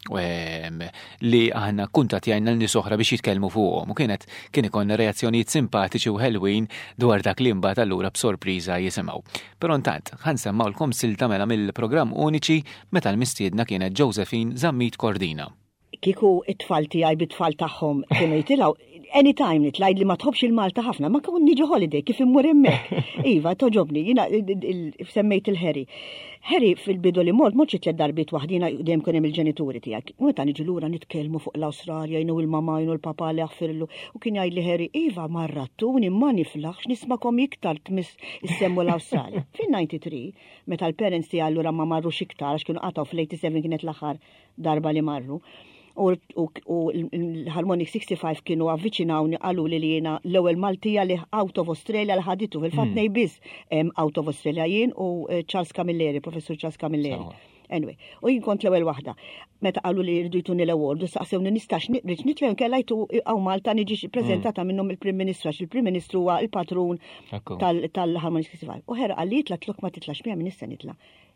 li aħna kuntattjajna l-nies oħra biex jitkellmu fuqhom u kien ikollna reazzjonijiet simpatiċi u ħelwin dwar dak li mbagħad allura b'sorpriża jisimgħu. Però intant ħansemmawlkom silta mela mill-programm uniċi meta l-mistiedna kienet Josephine Zammit Cordina. Kieku it-tfal tiegħi bit-tfal tagħhom kienu jitilgħu anytime nitlajd li ma tħobbx il-Malta ħafna, ma kun niġi holiday kif immur hemmhekk. Iva, toġobni, jiena semmejt il-Harry. Harry fil-bidu li mort tliet darbiet waħdina dejjem kien hemm il-ġenituri tiegħek. Meta niġu lura nitkellmu fuq l-Awstralja jnu il-mama jnu l-papa li jaħfirlu u kien jgħidli Harry, iva marrattuni ma niflaħx nismakom iktar tmiss issemmu l-Awstralja. Fin-93 meta l-parents tiegħi allura ma marrux iktar għax kienu qatgħu fl-87 kienet l-aħħar darba li marru. U l-Harmonic 65 kienu avviċinawni għalu li jiena l-ewwel Maltija li out of Australia li ħaditu fil-fatt nejbiż out of Australia jien u Charles Camilleri, professur Charles Camilleri. Anyway, u jien kont l-ewwel waħda. Meta qalu li rridu jtuni l-award, saqsewni nistax nitlem kellha jtu għaw Malta niġi preżentata minnhom il-Prim Ministru għax il-Prim Ministru huwa il-patrun tal-Harmonic 65. U ħera qalli tlatlok ma titlax miegħi min issa nitla'.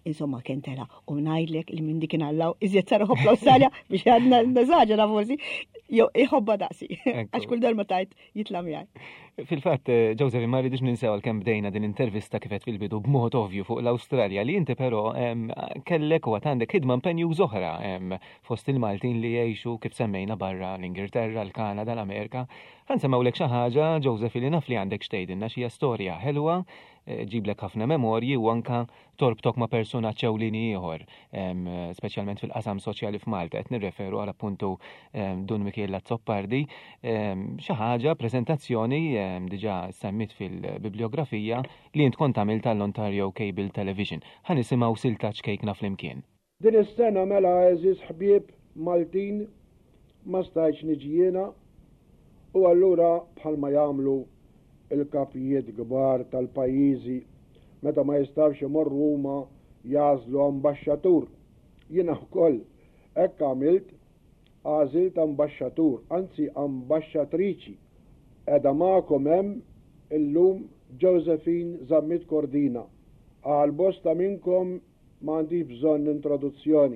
insomma kentela u ngħidlek li minn dik inallaw iżjed sarħob l-Awstralja biex għadna l-meżaġa forsi jew iħobba daqsi għax kull darba tajt jitla' miegħi. Fil-fatt, Joseph, ma rridux ninsew kemm bdejna din intervista kifet fil-bidu b'mod ovvju fuq l-Awstralja li inti però kellek u għandek ħidma impenjuż oħra fost il-Maltin li jgħixu kif semmejna barra l-Ingilterra, l-Kanada, l-Amerika. Ħansemmawlek xi ħaġa, Joseph, li naf li għandek xtejdilna xi storja ħelwa, ġiblek ħafna memorji u anka torbtok ma' persuna ċewlini ieħor, speċjalment fil-qasam soċjali f'Malta, qed nirreferu għal appuntu Dun Michela Zoppardi, xi ħaġa preżentazzjoni diġà semmit fil-bibliografija li int kont tagħmel tal-Ontario Cable Television. Ħa nisimgħu siltaġġ kejkna flimkien. Din is-sena mela eżis ħbieb Maltin ma stajtx niġi jiena u allura bħalma jagħmlu il-kapijiet kbar tal-pajjiżi meta ma jistawx imorru huma jażlu ambaxxatur. Jiena wkoll hekk għamilt għażilt ambaxxatur, anzi ambaxxatriċi. Qiegħda magħkom hemm illum Josephine Zammit Cordina. Għal bosta minnkom m'għandix bżonn introduzzjoni.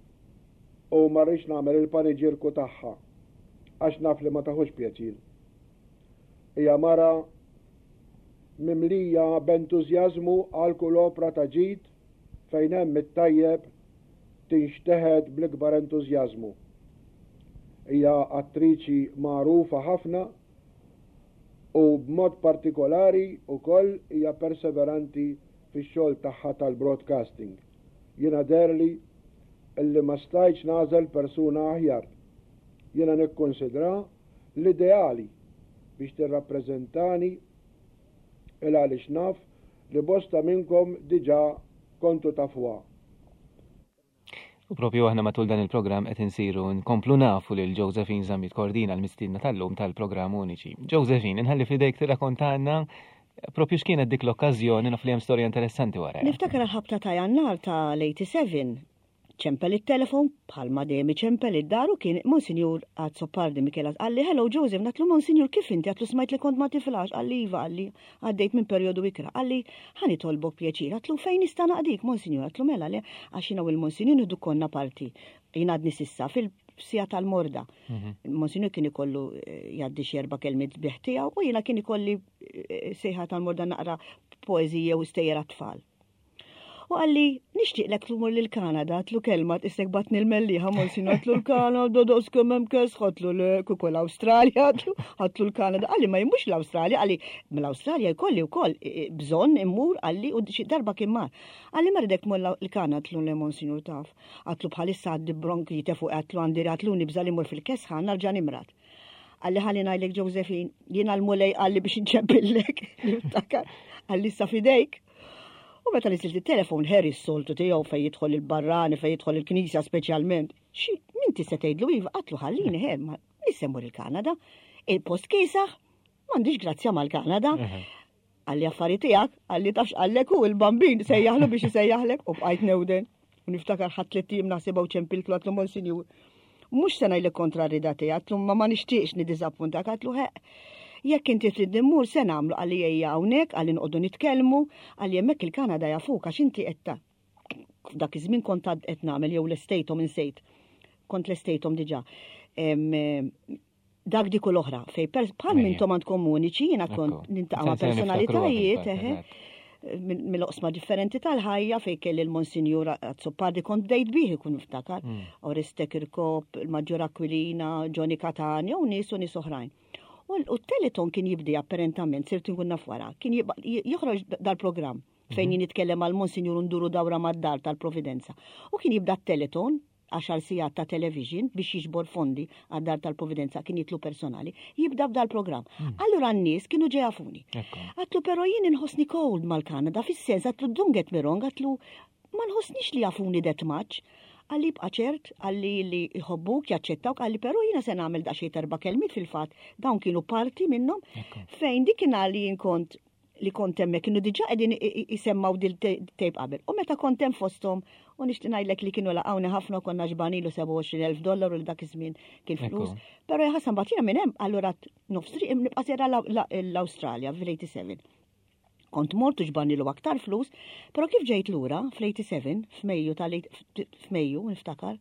U ma rridx nagħmel il-paniġirku tagħha għax naf li ma taħux pjaċir. Hija mara mimlija b'entużjażmu għal kull opra ta' ġid fejn hemm it-tajjeb tinxteħed bl-ikbar entużjażmu. Hija attriċi magħrufa ħafna u b'mod partikolari wkoll hija perseveranti fix-xogħol tagħha tal-broadcasting. Jiena derli illi ma stajtx nagħżel persuna aħjar. Jiena nikkonsidra l-ideali biex tirrappreżentani il għaliex naf li bosta minnkom diġà kontu tafuha. U propju aħna matul dan il-programm qed insiru nkomplu nafu lil Josephine Zammit Cordina l-mistiedna tal-lum tal-programm Uniċi. Josephine, inħalli fidejk tirrakkontalna propju x'kienet dik l-okkażjoni naf li hemm storja interessanti wara. Niftakar l-ħabta ta' Jannar tal-87 ċempel il-telefon bħalma dejjem ċempel id-daru kien Monsinjur Zoppardi Michela għalli hello Joseph natlu Monsinjur kif inti għatlu smajt li kont ma tiflax għalli iva għalli għaddejt minn perjodu ikra għalli ħani tolbok pjaċir għatlu fejn nista' naqdik Monsinjur għatlu mela le għax jiena u l-Monsinjur nidu konna parti jingħadni sissa fil-sija tal-morda. Monsinjur kien ikollu jgħaddi xi 4 kelmiet sbieħ tiegħu u jiena kien ikolli sejħa tal-morda naqra poeżija u stejjer tfal. U għalli, nixtieqlek tlumur l-Kanada, tlu kelma t-istek batni l-melliħa, Monsignor, tlu l-Kanada, dos kemmem kes, ħatlu l-kukol l-Australia, ħatlu l-Kanada, għalli ma jimmux l-Australia, għalli mill-Australia jkolli u koll, bżon immur għalli u darba kimmar. Għalli maridek mull l-Kanada tlu l-Monsignor taf, għatlu bħalissa għaddi bronkite fuq għatlu għandiri għatlu nibżal imur fil-kesħan, narġan imrat. Għalli ħalli najlek Josephine, jiena l-mulej għalli biex nċempillek, għalli sa fidejk. U meta nisilt il-telefon Harry s-soltu tiegħu fejn jidħol il-barrani, fejn jidħol il-Knisja speċjalment. Minti se tgħidlu iva qatlu ħallini ħer ma nissemmur il-Kanada. Il-post kisaħ m'għandix grazzja mal-Kanada. Għalli affarijiet tiegħek, għalli tafx għallek u l-bambin sejjaħlu biex isejjaħlek u bqajt newden. U niftakar ħadd 3 tim naħsibha u ċempiltlu għatlu Monsinjur. Mhux se ngħidlek kontrarida tiegħek, għatlu ma nixtieqx niddiżappuntak għatlu jekk inti trid immur se nagħmlu għalli ejja hawnhekk għalli nqogħdu nitkellmu għalli hemmhekk il-Kanada jafuk għax inti qed f'dak iż-żmien kont qed nagħmel jew l-estate'hom insejt. Kont l-estate'hom diġà. Dak dik l-oħra fej bħal mintom għandkom uniċi jiena kont nintaqa' ma' personalitajiet mill-oqsma differenti tal-ħajja fej kelli l-Monsinjur Zoppardi kont bdejt bih ikun niftakar. Oreste Kirkop, il-Maġġor Aquilina, Johnny Catania u nies oħrajn. U t-teleton kien jibdi apparentament, sirt nkun naf wara, kien joħroġ dal-programm fejn jien nitkellem għal Monsinjur nduru dawra mad-dar tal-Providenza. U kien jibda t-teleton 10 sigħat ta' television biex jiġbor fondi għad-dar tal-Providenza kien jitlu personali, jibda b'dal-programm. Allura n-nies kienu ġejafuni. Għatlu però jien inħossni cold mal-Kanada fis-sens għatlu dunget mirong, għatlu ma nħossnix li jafuni that much. Għalli bqaċert, għalli li jħobbuk, jaċċettawk, għalli pero jina se nagħmel daqsxejn 4 kelmiet fil-fatt, dawn kienu parti minnhom fejn dik kien għalli kont li kont hemmhekk kienu diġà qegħdin isemmaw dil-tejp qabel. U meta kont hemm fosthom u nixtieq ngħidlek li kienu laqgħuni ħafna konna ġbanilu $27,000 u dak iż-żmien kien flus. Però ħasan bagħtina minn hemm allura nofs triq nibqa' sejra l-Awstralja fil-87. kont mortu ġbannilu aktar flus, pero kif ġejt lura fl-87, f'Mejju, niftakar,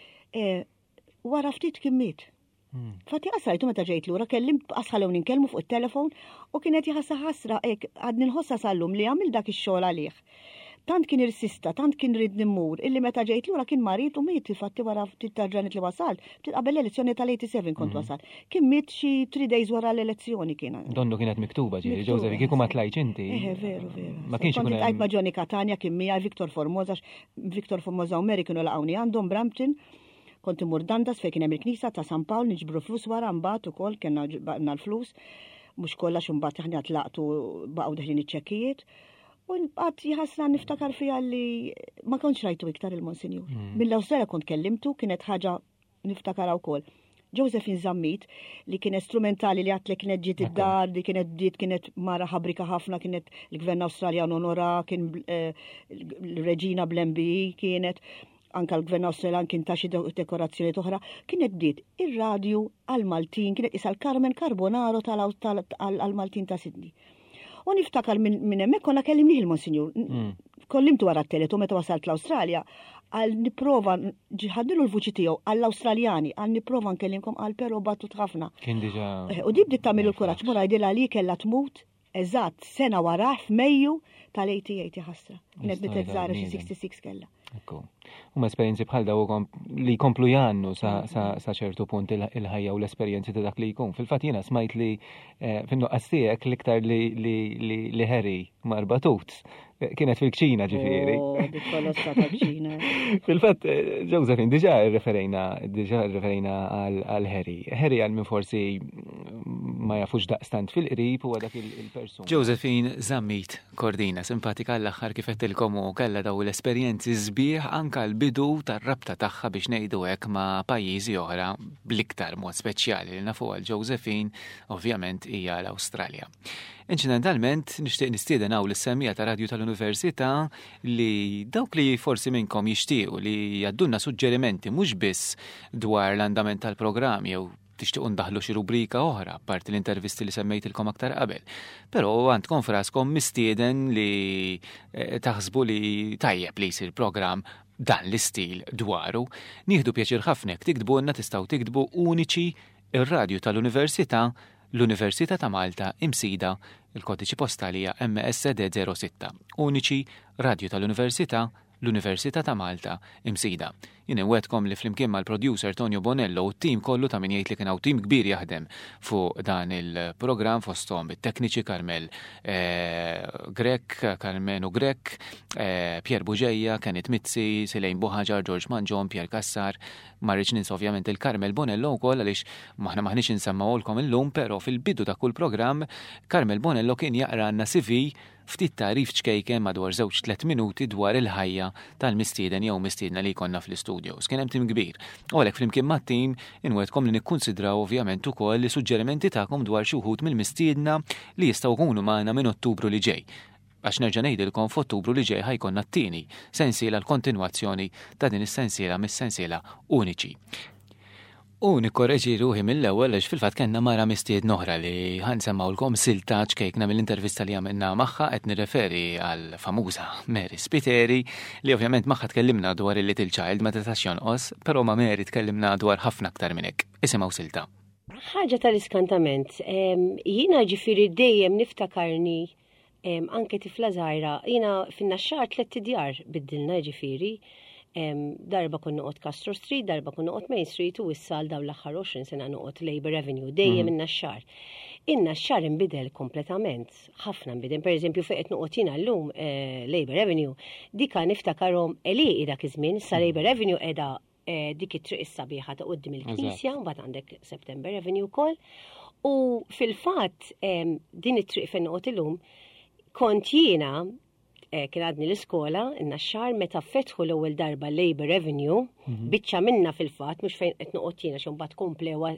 wara ftit kimmiet. Fatti qasrajtu meta ġejt lura, kellim qasħalew ninkellmu fuq it-telefon u kienet jħassa ħasra għadni nħossa sallum li għamil dak ix-xogħol għalih. Tant kien irsista, tant kien rid nimmur, illi meta ġejt lura kien marit u miet, fatti wara ftit ġranet li wasalt, ftit qabel l-elezzjoni tal-87 kont wasal. Kien miet xi 3 days wara l-elezzjoni kien. Donnu kienet miktuba ġieli, Joseph, kieku ma tlajċ inti. Veru. Ma kienx ikun hemm. Ma' Johnny Catania kien miegħi Victor Formosa u Mary kienu laqgħuni għandhom Brampton. Kont imur Dandas fejn kien hemm il-Knisa ta' San Pawl niġbru flus wara mbagħad ukoll kellna baqna l-flus, mhux kollha x'imbagħad aħna tlaqtu baqgħu deħlin iċ-ċekkijiet. U mbagħad jħassna niftakar fiha li ma kontx rajtu iktar il-Monsinjur. Mill-Awstralja kont kellimtu kienet ħaġa niftakar wkoll. Josephine Zammit li kien strumentali li għatlek kienet ġiet id-dar, li kienet mara ħabrika ħafna, kienet il-Gvern Awstraljan onora, kien l-Reġina bl-MBE kienet. Anka l-Gvern Awstraljan kien ta' xi dekorazzjoni oħra, kienet bdiet ir-radju għal-Maltin, kienet isal Carmen Carbonaro għal-Maltin ta' Sydney. U niftakar minn hemmhekk konna kellimni il-Monsinjur. Kollimtu wara t-teletu meta wasalt l-Awstralja għal nipprova ħaddilu l-vuċi tiegħu għall-Awstraljani għal nipprova nkellimkom għal però battut ħafna. Kien diġà. U di bdiet tagħmel il-kuraġġ mura jgħidilha li kellha tmut eżatt sena wara f'Mejju tal-88 ħasra. Kienet bitet żgħira xi 66 kellha. Ekku. Huma esperjenzi bħal daw li jkomplu jannu sa ċertu punt il-ħajja u l-esperjenzi ta' dak li jkun. Fil-fatt jiena smajt li fin-nuqqas tiegħek l-iktar li Harry marbatut kienet fil-kċina ġifieri. Dik kolossa tal-kċina. Fil-fatt, Josephine, diġà rreferejna għal Harry. Harry għal min forsi ma jafux daqstant fil-qrib u dak il-persuna. Josephine Zammit Kordina, simpatika l-aħħar kif qedtilkom u kellha daw l-esperjenzi sbieħ anke l-bidu tar-rabta tagħha biex ngħidu hekk ma' pajjiżi oħra bl-iktar mod speċjali li nafu għal Josephine ovvjament hija l-Awstralja. Incidentalment, nixtieq nistieden hawn l-semmija ta' Radju tal-Università li dawk li forsi minnkom jixtiequ li jaddunna suġġerimenti mhux biss dwar l-andament tal-programm jew tixtiequ ndaħlu xi rubrika oħra parti l-intervisti li semmejtilkom aktar qabel. Però għandkom fraskom mistieden li taħsbu li tajjeb li jsir programm dan l-istil dwaru, nieħdu pjaċir ħafna jekk tiktbulna tistgħu tiktbu Uniċi ir-Radju tal-Università l-Università ta' Malta imsida il-kodiċi postali hija MSD 06. Uniċi Radju tal-Università l-Università ta' Malta imsida. Jien inwedkom li flimkien mal-producer Tonio Bonello u t-tim kollu ta' min jgħid li kien hawn tim kbir jaħdem fuq dan il-programm fosthom it-tekniċi Karmel Grek, Karmenu Grek, Pier Buġejja, Kenit Mizzi, Silejn Buħaġar, George Manġon, Pier Kassar, marriċ nins ovvjament il-Karmel Bonello wkoll għaliex maħniex insemmawlkom illum, però fil-bidu ta' kull programm Karmel Bonello kien jaqra għandna CV ftit tarif ċkejken madwar 2-3 minuti dwar il-ħajja tal-mistieden jew mistiedna li jkollna fl-istudios. Kien hemm tim kbir. U għalhekk flimkien mat-tim inwedkom li nikkunsidraw ovvjament ukoll li suġġerimenti tagħkom dwar xi wħud mill-mistiedna li jistgħu jkunu magħna minn Ottubru li ġej. Għax nerġa' ngħidilkom f'Ottubru li ġej ħajkonna t-tieni sensiela l-kontinwazzjoni ta' din is-sensiela mis-sensiela Uniċi. U nikkorreġi ruħi mill-ewwel għax fil-fatt kellna mara mistiedna oħra li ħansemmawlkom silta ċkejkna mill-intervista li għamilna magħha qed nirreferi għal famuża Mary Spiteri li ovvjament magħha tkellimna dwar il-Little Child ma tetax jonqos, però ma' Mary tkellimna dwar ħafna aktar minn hekk. Isimgħu silta. Ħaġa tal-iskantament. Jiena ġifieri dejjem niftakarni anke tifla żgħira. Jiena fin-naxxar 3 djar biddilna ġifieri. Darba kon noqgħod Castro Street, darba kon noqgħod Main Street u issa l dawn l-aħħar 20 sena noqgħod Labour Avenue, dejjem in-naxxar. In-naxxar inbidel kompletament, ħafna nbidel. Pereżempju fejn qed noqgħod jiena llum Labour Avenue, dika niftakarhom Eliqi dak iż-żmien, sa Labour Avenue qiegħda dik it-triq is-sabiħa ta' quddiem il-Knisja, mbagħad għandek September Avenue wkoll. U fil-fatt din it-triq fejn noqgħod illum kont jiena kien għadni l-iskola, in-naxxar meta fetħu l-ewwel darba Labour Avenue, biċċa minna fil-fatt mhux fejn qed noqgħod jiena xi mbagħad komplewa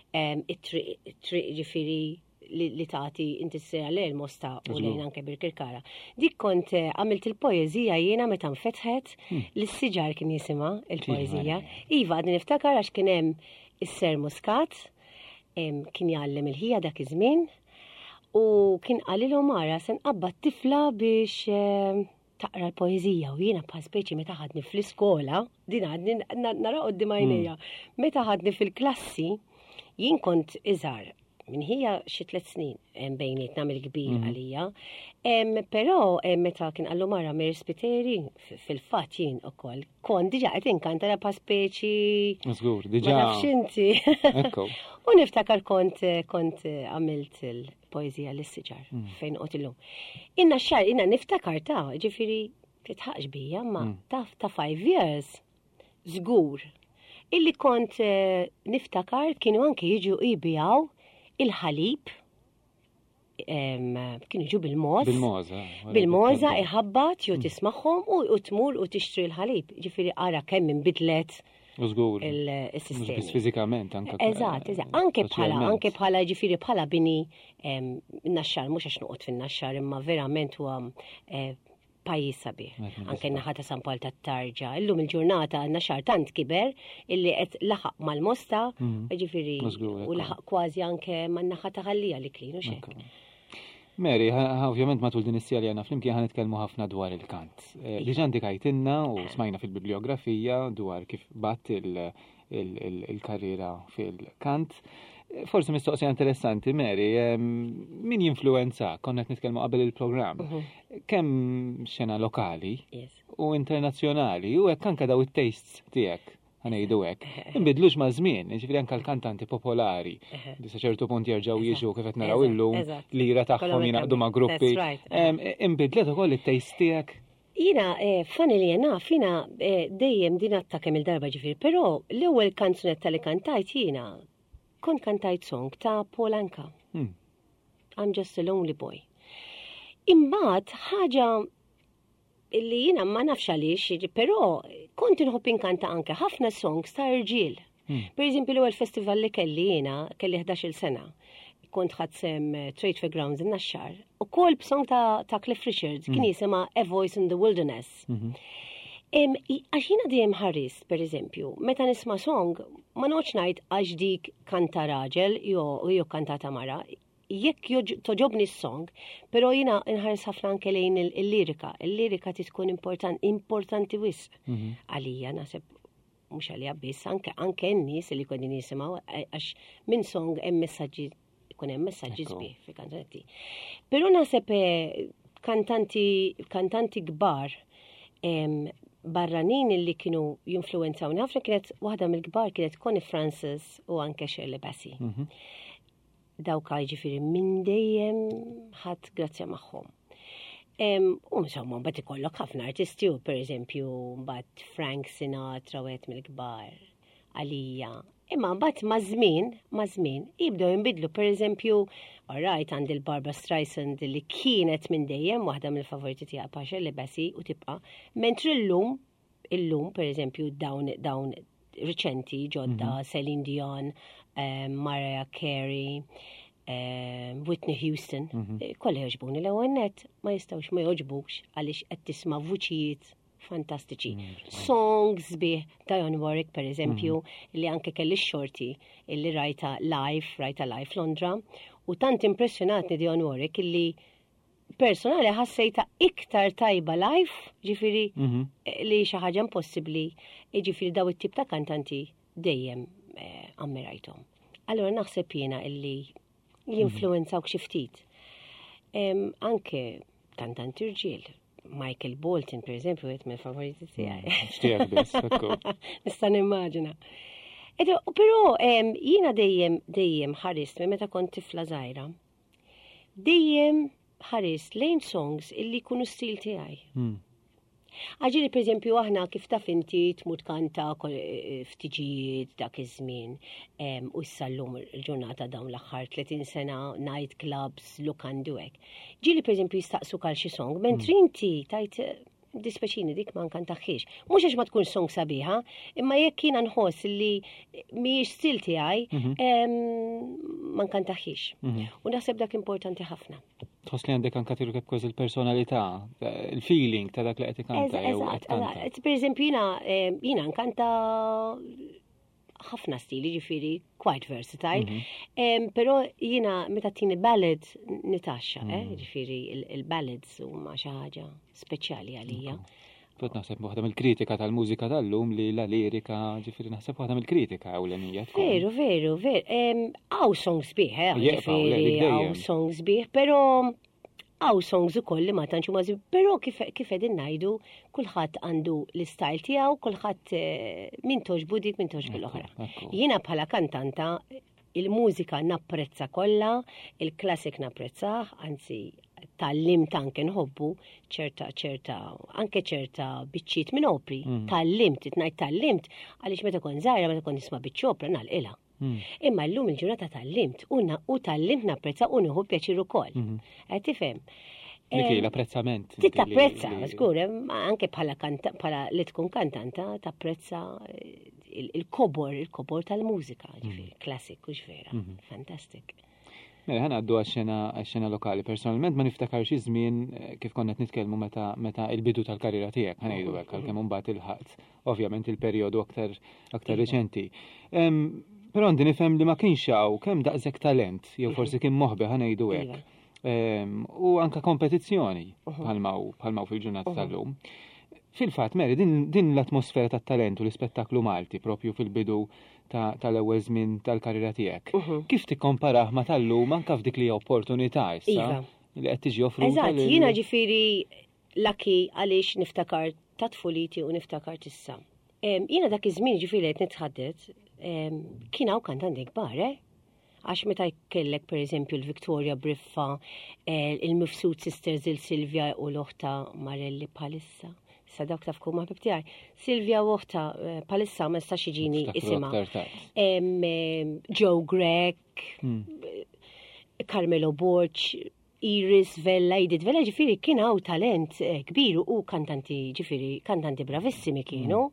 it-triq ġifieri li tagħti inti ssejra lejn Mosta u lejn anke Birkirkara. Dik kont għamilt il-poeżija jiena meta nfetħet l-siġar kien jisimha il-poeżija. Iva għadni niftakar għax kien hemm is-Ser Muscat, kien jgħallem il-ħija dak iż-żmien. U kien qalilhom Mara se nqabba tifla biex taqra l-poezija u jiena bħal speċi meta ħadni fl-iskola, din għadni nara qoddim għajnejja, meta ħadni fil-klassi, jien kont iżgħar minn hija xi 3 snin bejnietna mill-kbir għalija, però meta kien qallu Mara mi rispiteri fil-fatt jien ukoll kont diġà qed inkantara bħal speċi. Żgur, diġà. Ma nafx inti. Ekku. U niftakar kont għamilt il-poezija l-siġar fejn qod illum. Inna xar, inna niftakar ta' ġifieri titħaqx bija, ma ta' 5 years żgur. Illi kont niftakar kienu anke jiġu jbijaw il-ħalib, kienu jiġu bil-moż. Bil-moża iħabbat jew tismaħħom u tmur u tixtri l-ħalib. Ġifieri ara kemm inbidlet. Użgur. Il-sistema. Mhux fiżikament anke. Eżatt. Anke bħala ġifieri bħala bini naxxar mhux għax noqgħod fin-naxxar imma verament huwa pajjiż sabiħ. Anke naħa ta' San Pawl tat-Tarġa. Illum il-ġurnata naxxar tant kiber illi qed laħaq mal-Mosta, ġifieri u laħaq kważi anke man-naħa ta' Ħallija li klienu xek. Mary, ovvjament matul din is-sija li għandna flimkien ħan nitkellmu ħafna dwar il-kant. Diġà indikajtilna u smajna fil-bibliografija dwar kif batt il-karriera fil-kant. Forsi mistoqsija interessanti, Mary, min jinfluenza, konna qed nitkellmu qabel il-programm, kemm xena lokali u internazzjonali u hekk anke daw it-tastes tiegħek ħanejdu hekk. Inbidlux ma' żmien, ġifieri anke l-kantanti popolari li sa ċertu punt jerġgħu jiġu kif qed naraw illum lira tagħhom jingħaqdu ma' gruppi. Inbidlet ukoll it-taste tiegħek. Jina, funnily enough, jina dejjem din għatta kemm il-darba ġifieri, però l-ewwel kanzunetta li kantajt jiena kont kantajt song ta' Paul Anka. I'm just a lonely boy. Imbagħad ħaġa illi jiena ma nafx għaliex, però kont inħobb inkanta anke ħafna songs ta' irġiel. Pereżempju l-ewwel festival li kelli jiena kelli 11-il sena. Kont ħadsem Trade Fairgrounds in-Naxxar. Ukoll b'song ta' Cliff Richard kien jisimha A Voice in the Wilderness. Għax jiena dejjem ħares, pereżempju, meta nisma' song ma noċ ngħid għax dik kanta raġel jew kantata mara. Jekk toġobni s-song, però jiena nħares ħafna anke lejn il-lirika. Il-lirika tkun importanti wisq għalija, naħseb mhux għalija biss, anke n-nies li jkunu nisimgħu għax minn song hemm messaġġi jkun hemm messaġġi sbieħ fil-kantanti. Però naħseb kantanti kbar barranin li kienu jinfluenzawni ħafna kienet waħda mill-kbar kienet Connie Francis u anke Shirley Bassey. Dawk ġifieri minn dejjem ħadd grazzja magħhom. U insomma mbagħad ikollok ħafna artisti u pereżempju mbagħad Frank Sinatra u għed mill-kbar għalija. Imma mbagħad ma' żmien jibdew jinbidlu pereżempju alright għandi l-Barbra Streisand li kienet minn dejjem waħda mill-favoriti tiegħha pa' Shirley Bassey u tibqa' mentri illum pereżempju dawn riċenti ġodda Celine Dion, Mariah Carey, Whitney Houston, kolli joġbuni l-ewwel nett ma jistgħux ma joġbux għaliex qed tisma' vuċijiet fantastiċi. Songs bih Dionne Warwick per eżempju, li anke kelli xorti illi rajta live Londra u tant impressjonatni Dionne Warwick illi personali ħassejta iktar tajba live, ġifieri li xi ħaġa impossibbli, ġifieri daw it-tip ta' kantanti dejjem ammirajthom. Allura naħseb jiena illi jinfluenzaw xi ftit. Anke kantanti irġiel. Michael Bolton, per eżempju, għet mill favoriti tiegħi. Xtiegħek biss, ekku. Nista' nimmaġina. Però jiena dejjem ħarist meta kont tifla żgħira. Dejjem ħarist lejn songs illi jkunu stil tiegħi. Għaġiri, per eżempju, aħna kif taf inti tmut kanta ftiġijiet dak iż-żmien u issa llum il-ġurnata dawn l-aħħar 30 sena night clubs, look and do hekk. Ġieli per eżempju jistaqsu għal xi song, mentri inti tajt dispeċini dik ma nkantaħħiex. Mhux għax ma tkun song sabiħa, imma jekk jiena nħoss li mhijiex stil tiegħi ma nkantaħħiex. U naħseb dak importanti ħafna. Tħoss li għandek anka tiru kif il-personalità, il-feeling ta' dak li qed ikanta jew qed kanta. Per eżempju jiena nkanta ħafna stili, ġifiri quite versatile. Pero jiena meta tini ballad nitaxxa, ġifiri il-ballads huma xi ħaġa speċjali għalija. Pot naħseb waħda mill-kritika tal-mużika tal-lum li la lirika, ġifiri naħseb waħda mill-kritika ewlenija. Veru. Għaw songs bieħ, ġifiri, għaw songs bieħ, pero għaw songs ukoll li ma tantx huma pero kif qegħdin ngħidu kulħadd għandu l-istyle tiegħu, kulħadd min toġbu dik min toġbu l-oħra. Jiena bħala kantanta il-mużika napprezza kollha, il-klassik napprezzah, anzi tal-limt anke nħobbu ċerta biċċiet minn opri, tal-limt, ngħid tal-limt, għaliex meta kon żgħira meta kon nisma' biċċ opra nagħlqilha. Imma llum il-ġurnata tal-limt u tal-limt napprezza u nieħu pjaċir ukoll. Qed tifhem. Dik l-apprezzament. Tipprezza, żgur, anke bħala li tkun kantanta tapprezza il-kobor tal-mużika, ġifieri, klassiku ġvera. Fantastic. Mela ħana għaddu għax-xena lokali. Personalment ma niftakarx iż-żmien kif konna qed nitkellmu meta il-bidu tal-karriera tiegħek ħanejdu hekk għalkemm imbagħad il-ħadd. Ovvjament il-perjodu aktar reċenti. Però għandi nifhem li ma kienx hawn kemm daqshekk talent, jew forsi kien moħbi ħanejdu hekk. U anke kompetizzjoni bħalmaw fil-ġurnata tal-lum. Fil-fatt, Mary, din l-atmosfera tat-talent u l-ispettaklu Malti propju fil-bidu tal-ewwel żmien tal-karriera tiegħek. Kif tikkomparah ma tal-lum anke f'dik li opportunità issa li qed tiġi offruta? Eżatt, jiena ġifieri laki għaliex niftakar ta' tfuliti u niftakar issa. Jiena dak iż-żmien ġifieri qed nitħaddet kien hawn kantanti kbar, għax meta jkellek pereżempju l-Victoria Briffa, il-Mifsud Sisters il-Silvja u l-oħta Marelli bħalissa. Sadak taf kum ħabib tiegħi. Silvja u oħta bħalissa ma nistax jiġini isimha. Joe Grech, Carmelo Borch, Iris Vella, Edith Vella, ġifieri kien hawn talent kbir u kantanti bravissimi kienu.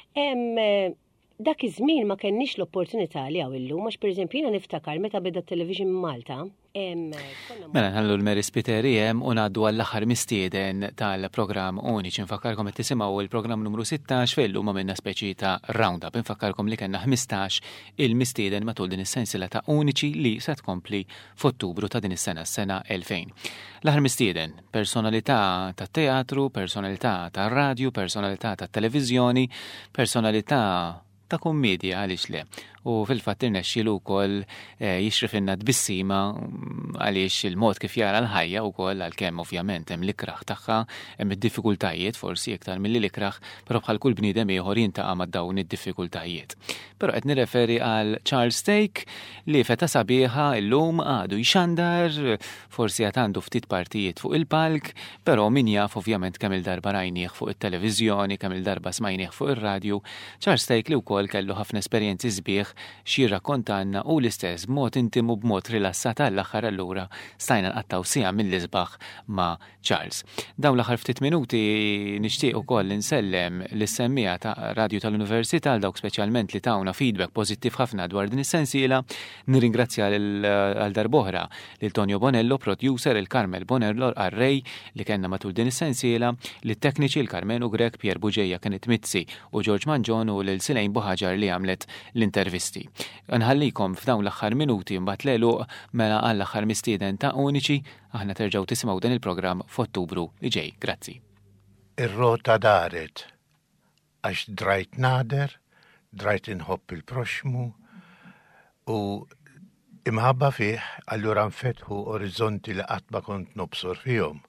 Dak iż-żmien ma kenniex l-opportunità li hawn illum, għax pereżempju jiena niftakar meta beda t-television Malta. Mela nħallu l-Mary Spiteri u ngħaddu għall-aħħar mistieden tal-programm Uniċi. Infakkarkom qed tisimgħu il-programm numru 16 fejn ma minna speċi ta' roundup. Infakkarkom li kellna 15 il-mistieden matul din is-sensiela ta' Uniċi li se tkompli f'Ottubru ta' din is-sena, s-sena 2000. L-aħħar mistieden, personalità tat-teatru, personalità tar-radju, personalità tat-televiżjoni, personalità ta' kommedja għaliex le. U fil-fatt irnexxielu wkoll jixrifinna tbissima għaliex il-mod kif jara l-ħajja wkoll għalkemm ovvjament hemm l-ikraħ tagħha, hemm id-diffikultajiet forsi iktar milli l-ikraħ, però bħal kull bniedem ieħor jintaqa' ma' dawn id-diffikultajiet. Però qed nirreferi għal Charles Stake li feta sabiħa llum għadu jxandar, forsi għad għandu ftit partijiet fuq il-palk, però min jaf ovvjament kemm il-darba rajnieh fuq it-televiżjoni, kemm il-darba smajnieh fuq ir-radju. Charles Stake li wkoll kellu ħafna esperjenzi sbieħ xi rrakkontanna u l-istess b'mod intimu b'mod rilassat għall-aħħar allura stajna nqattaw sija mill-isbaħ ma' Charles. Dawn l-aħħar ftit minuti nixtieq ukoll insellem lis-semmija ta' Radju tal-Università għal dawk speċjalment li tawna feedback pożittiv ħafna dwar din is-sensiela. Nirringrazzja għal darb'oħra lil Tonio Bonello, producer, il-Carmel Bonello Arrej li kellna matul din is-sensiela, lit-tekniċi il-Carmen u Grek, Pier Buġejja kienet Mitzi u George Manġon u lil Silejn Buħaġar li għamlet l-intervisti. Nħallikom f'dawn l-aħħar minuti mbagħad l-għeluq mela għall-aħħar mistieden ta' Uniċi, aħna terġgħu tisimgħu dan il-programm f'Ottubru li ġej. Grazzi. Ir-rota daret għax drajt nader, drajt inħobb il-proxmu u imħabba fih allura nfetħu orizzonti li qatt ma kont nobsor fihom.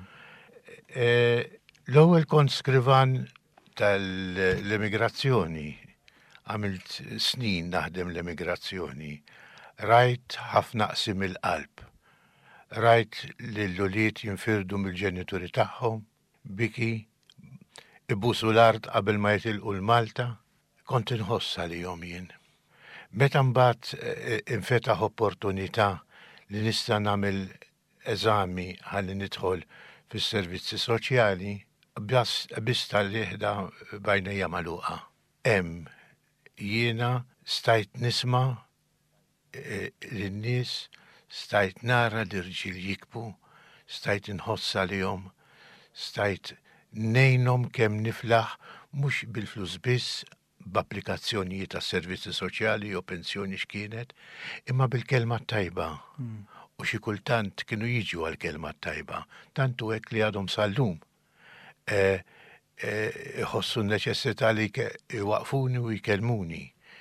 L-ewwel kont skrivan tal-immigrazzjoni, għamilt snin naħdem l-immigrazzjoni, rajt ħafna qsim il-qalb, rajt li l-uliet jinfirdu mill-ġenituri tagħhom, biki, ibusu l-art qabel ma jitilqu l-Malta, kont inħossa li jien. Meta mbagħad infetaħ opportunità li nista' nagħmel eżami ħalli nidħol fis-servizzi soċjali, bista l-iħda bajnejja magħluqa. Hemm jiena stajt nisma' lin-nies, stajt nara l-irġiel jikbu, stajt inħossa lihom, stajt nejnhom kemm niflaħ mhux bil-flus biss, b'applikazzjonijiet ta' servizzi soċjali u pensjoni x'kienet, imma bil-kelma tajba. U xi kultant kienu jiġu għal-kelma tajba, tantu hekk li għadhom sal-lum. Iħossu n-neċessità li iwaqfuni u jkelmuni.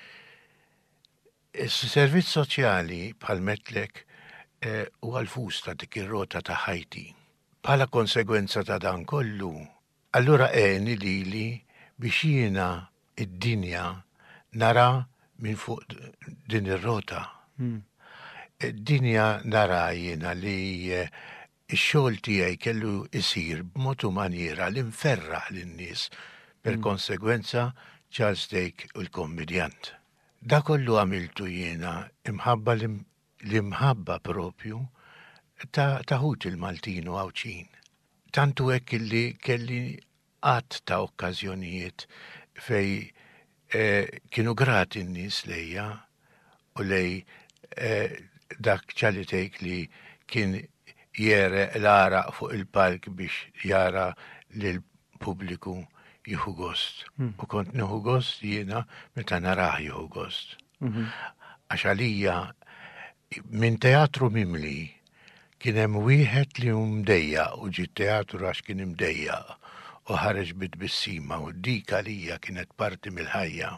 Is-servizz soċjali bħal metlek u għal-fus ta' dik ir-rota ta' ħajti. Bħala konsegwenza ta' dan kollu, allura għeni lili biex jiena id-dinja nara minn fuq din ir-rota. Id-dinja nara jiena li ix-xogħol tiegħi kellu isir b'mod u maniera li nferraħ lin-nies per konsegwenza Charles Drake u l-kommedjant. Da kollu għamiltu jiena imħabba l-imħabba propju taħut il-Maltinu għawċin. Tantu hekk li kelli għat ta' okkażjonijiet fej kienu grati n-nies lejja u lej dak ċalitejk li kien jere l-ara fuq il-palk biex jara l-pubbliku jieħu gost. U kont nieħu gost jiena meta naraħ jieħu gost. Għax għalija minn teatru mimli kien hemm wieħed li mdejja u ġi teatru għax kien imdejja u ħareġ bit-bissima u dik għalija kienet parti mill-ħajja.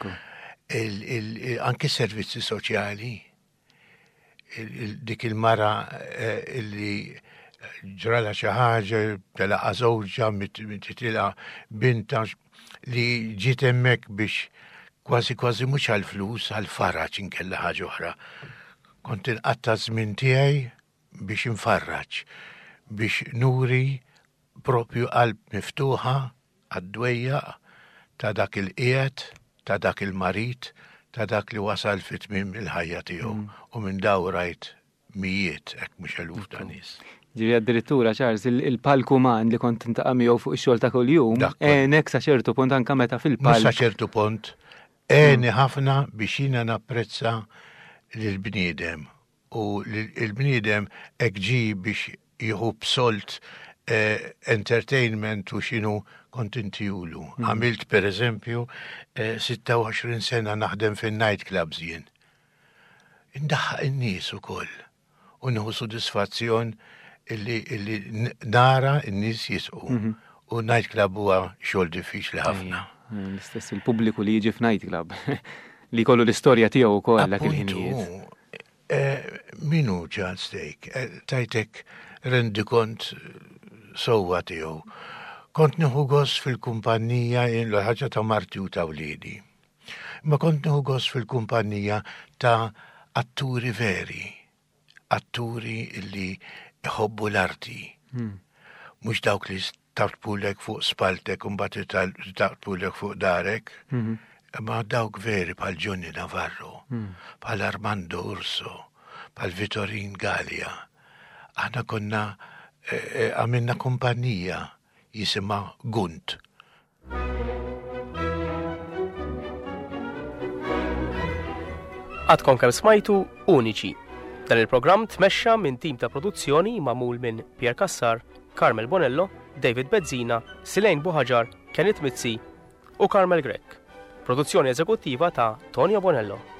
Anke servizzi soċjali, dik il-mara illi ġrala xi ħaġa telaqa żewġa mititila binta li ġiet hemmhekk biex kważi mhux għall-flus għall-faraġ inkella ħaġa oħra. Kont inqatta żmien tiegħi biex infarraġ, biex nuri propju qalb miftuħa għad-dwejjaq ta' dak il-qiegħed, ta' dak il-marit, ta' dak li wasal fit-tmiem il-ħajja tiegħu u minn daw rajt mijiet hekk mhux eluf ta' nies. Ġivi addirittura Charles, il-palk uman li kont intaqa' miegħu fuq ix-xogħol ta' kuljum, għenek sa ċertu punt anke meta fil-palk. Sa ċertu punt, għeni ħafna biex jiena napprezza lill-bniedem u l-bniedem hekk ġi biex jieħu b'solt entertainment u xinu kontintijulu. Għamilt per eżempju 26 sena naħdem fin-night clubs jien. Indaħħaq in-nies ukoll u nieħu sodisfazzjon illi nara n-nies jisqu. U night club huwa xogħol diffiċli ħafna. L-istess il-pubbliku li jiġi f'night club li kollu l-istorja tiegħu wkoll dak il-ħinijiet. Minu Charles Drake, tajtek rendi kont sewwa tiegħu. Kont nieħu gost fil-kumpanija l-ħaġa ta' marti u ta' wliedi. Ma kont nieħu gost fil-kumpanija ta' atturi veri, atturi li jħobbu l-arti. Mhux dawk li tartpulek fuq spaltek u mbagħad tartpulek fuq darek, ma dawk veri bħal Johnny Navarro, bħal Armando Urso, bħal Vittorin Gallia. Aħna konna għamilna kumpanija jisimha Gunt. Għadkom kemm smajtu Uniċi. Dan il-programm tmexxa minn tim ta' produzzjoni magħmul minn Pier Kassar, Carmel Bonello, David Bezzina, Silejn Buħaġar, Kenneth Mizzi u Carmel Grek. Produzzjoni eżekuttiva ta' Tonio Bonello.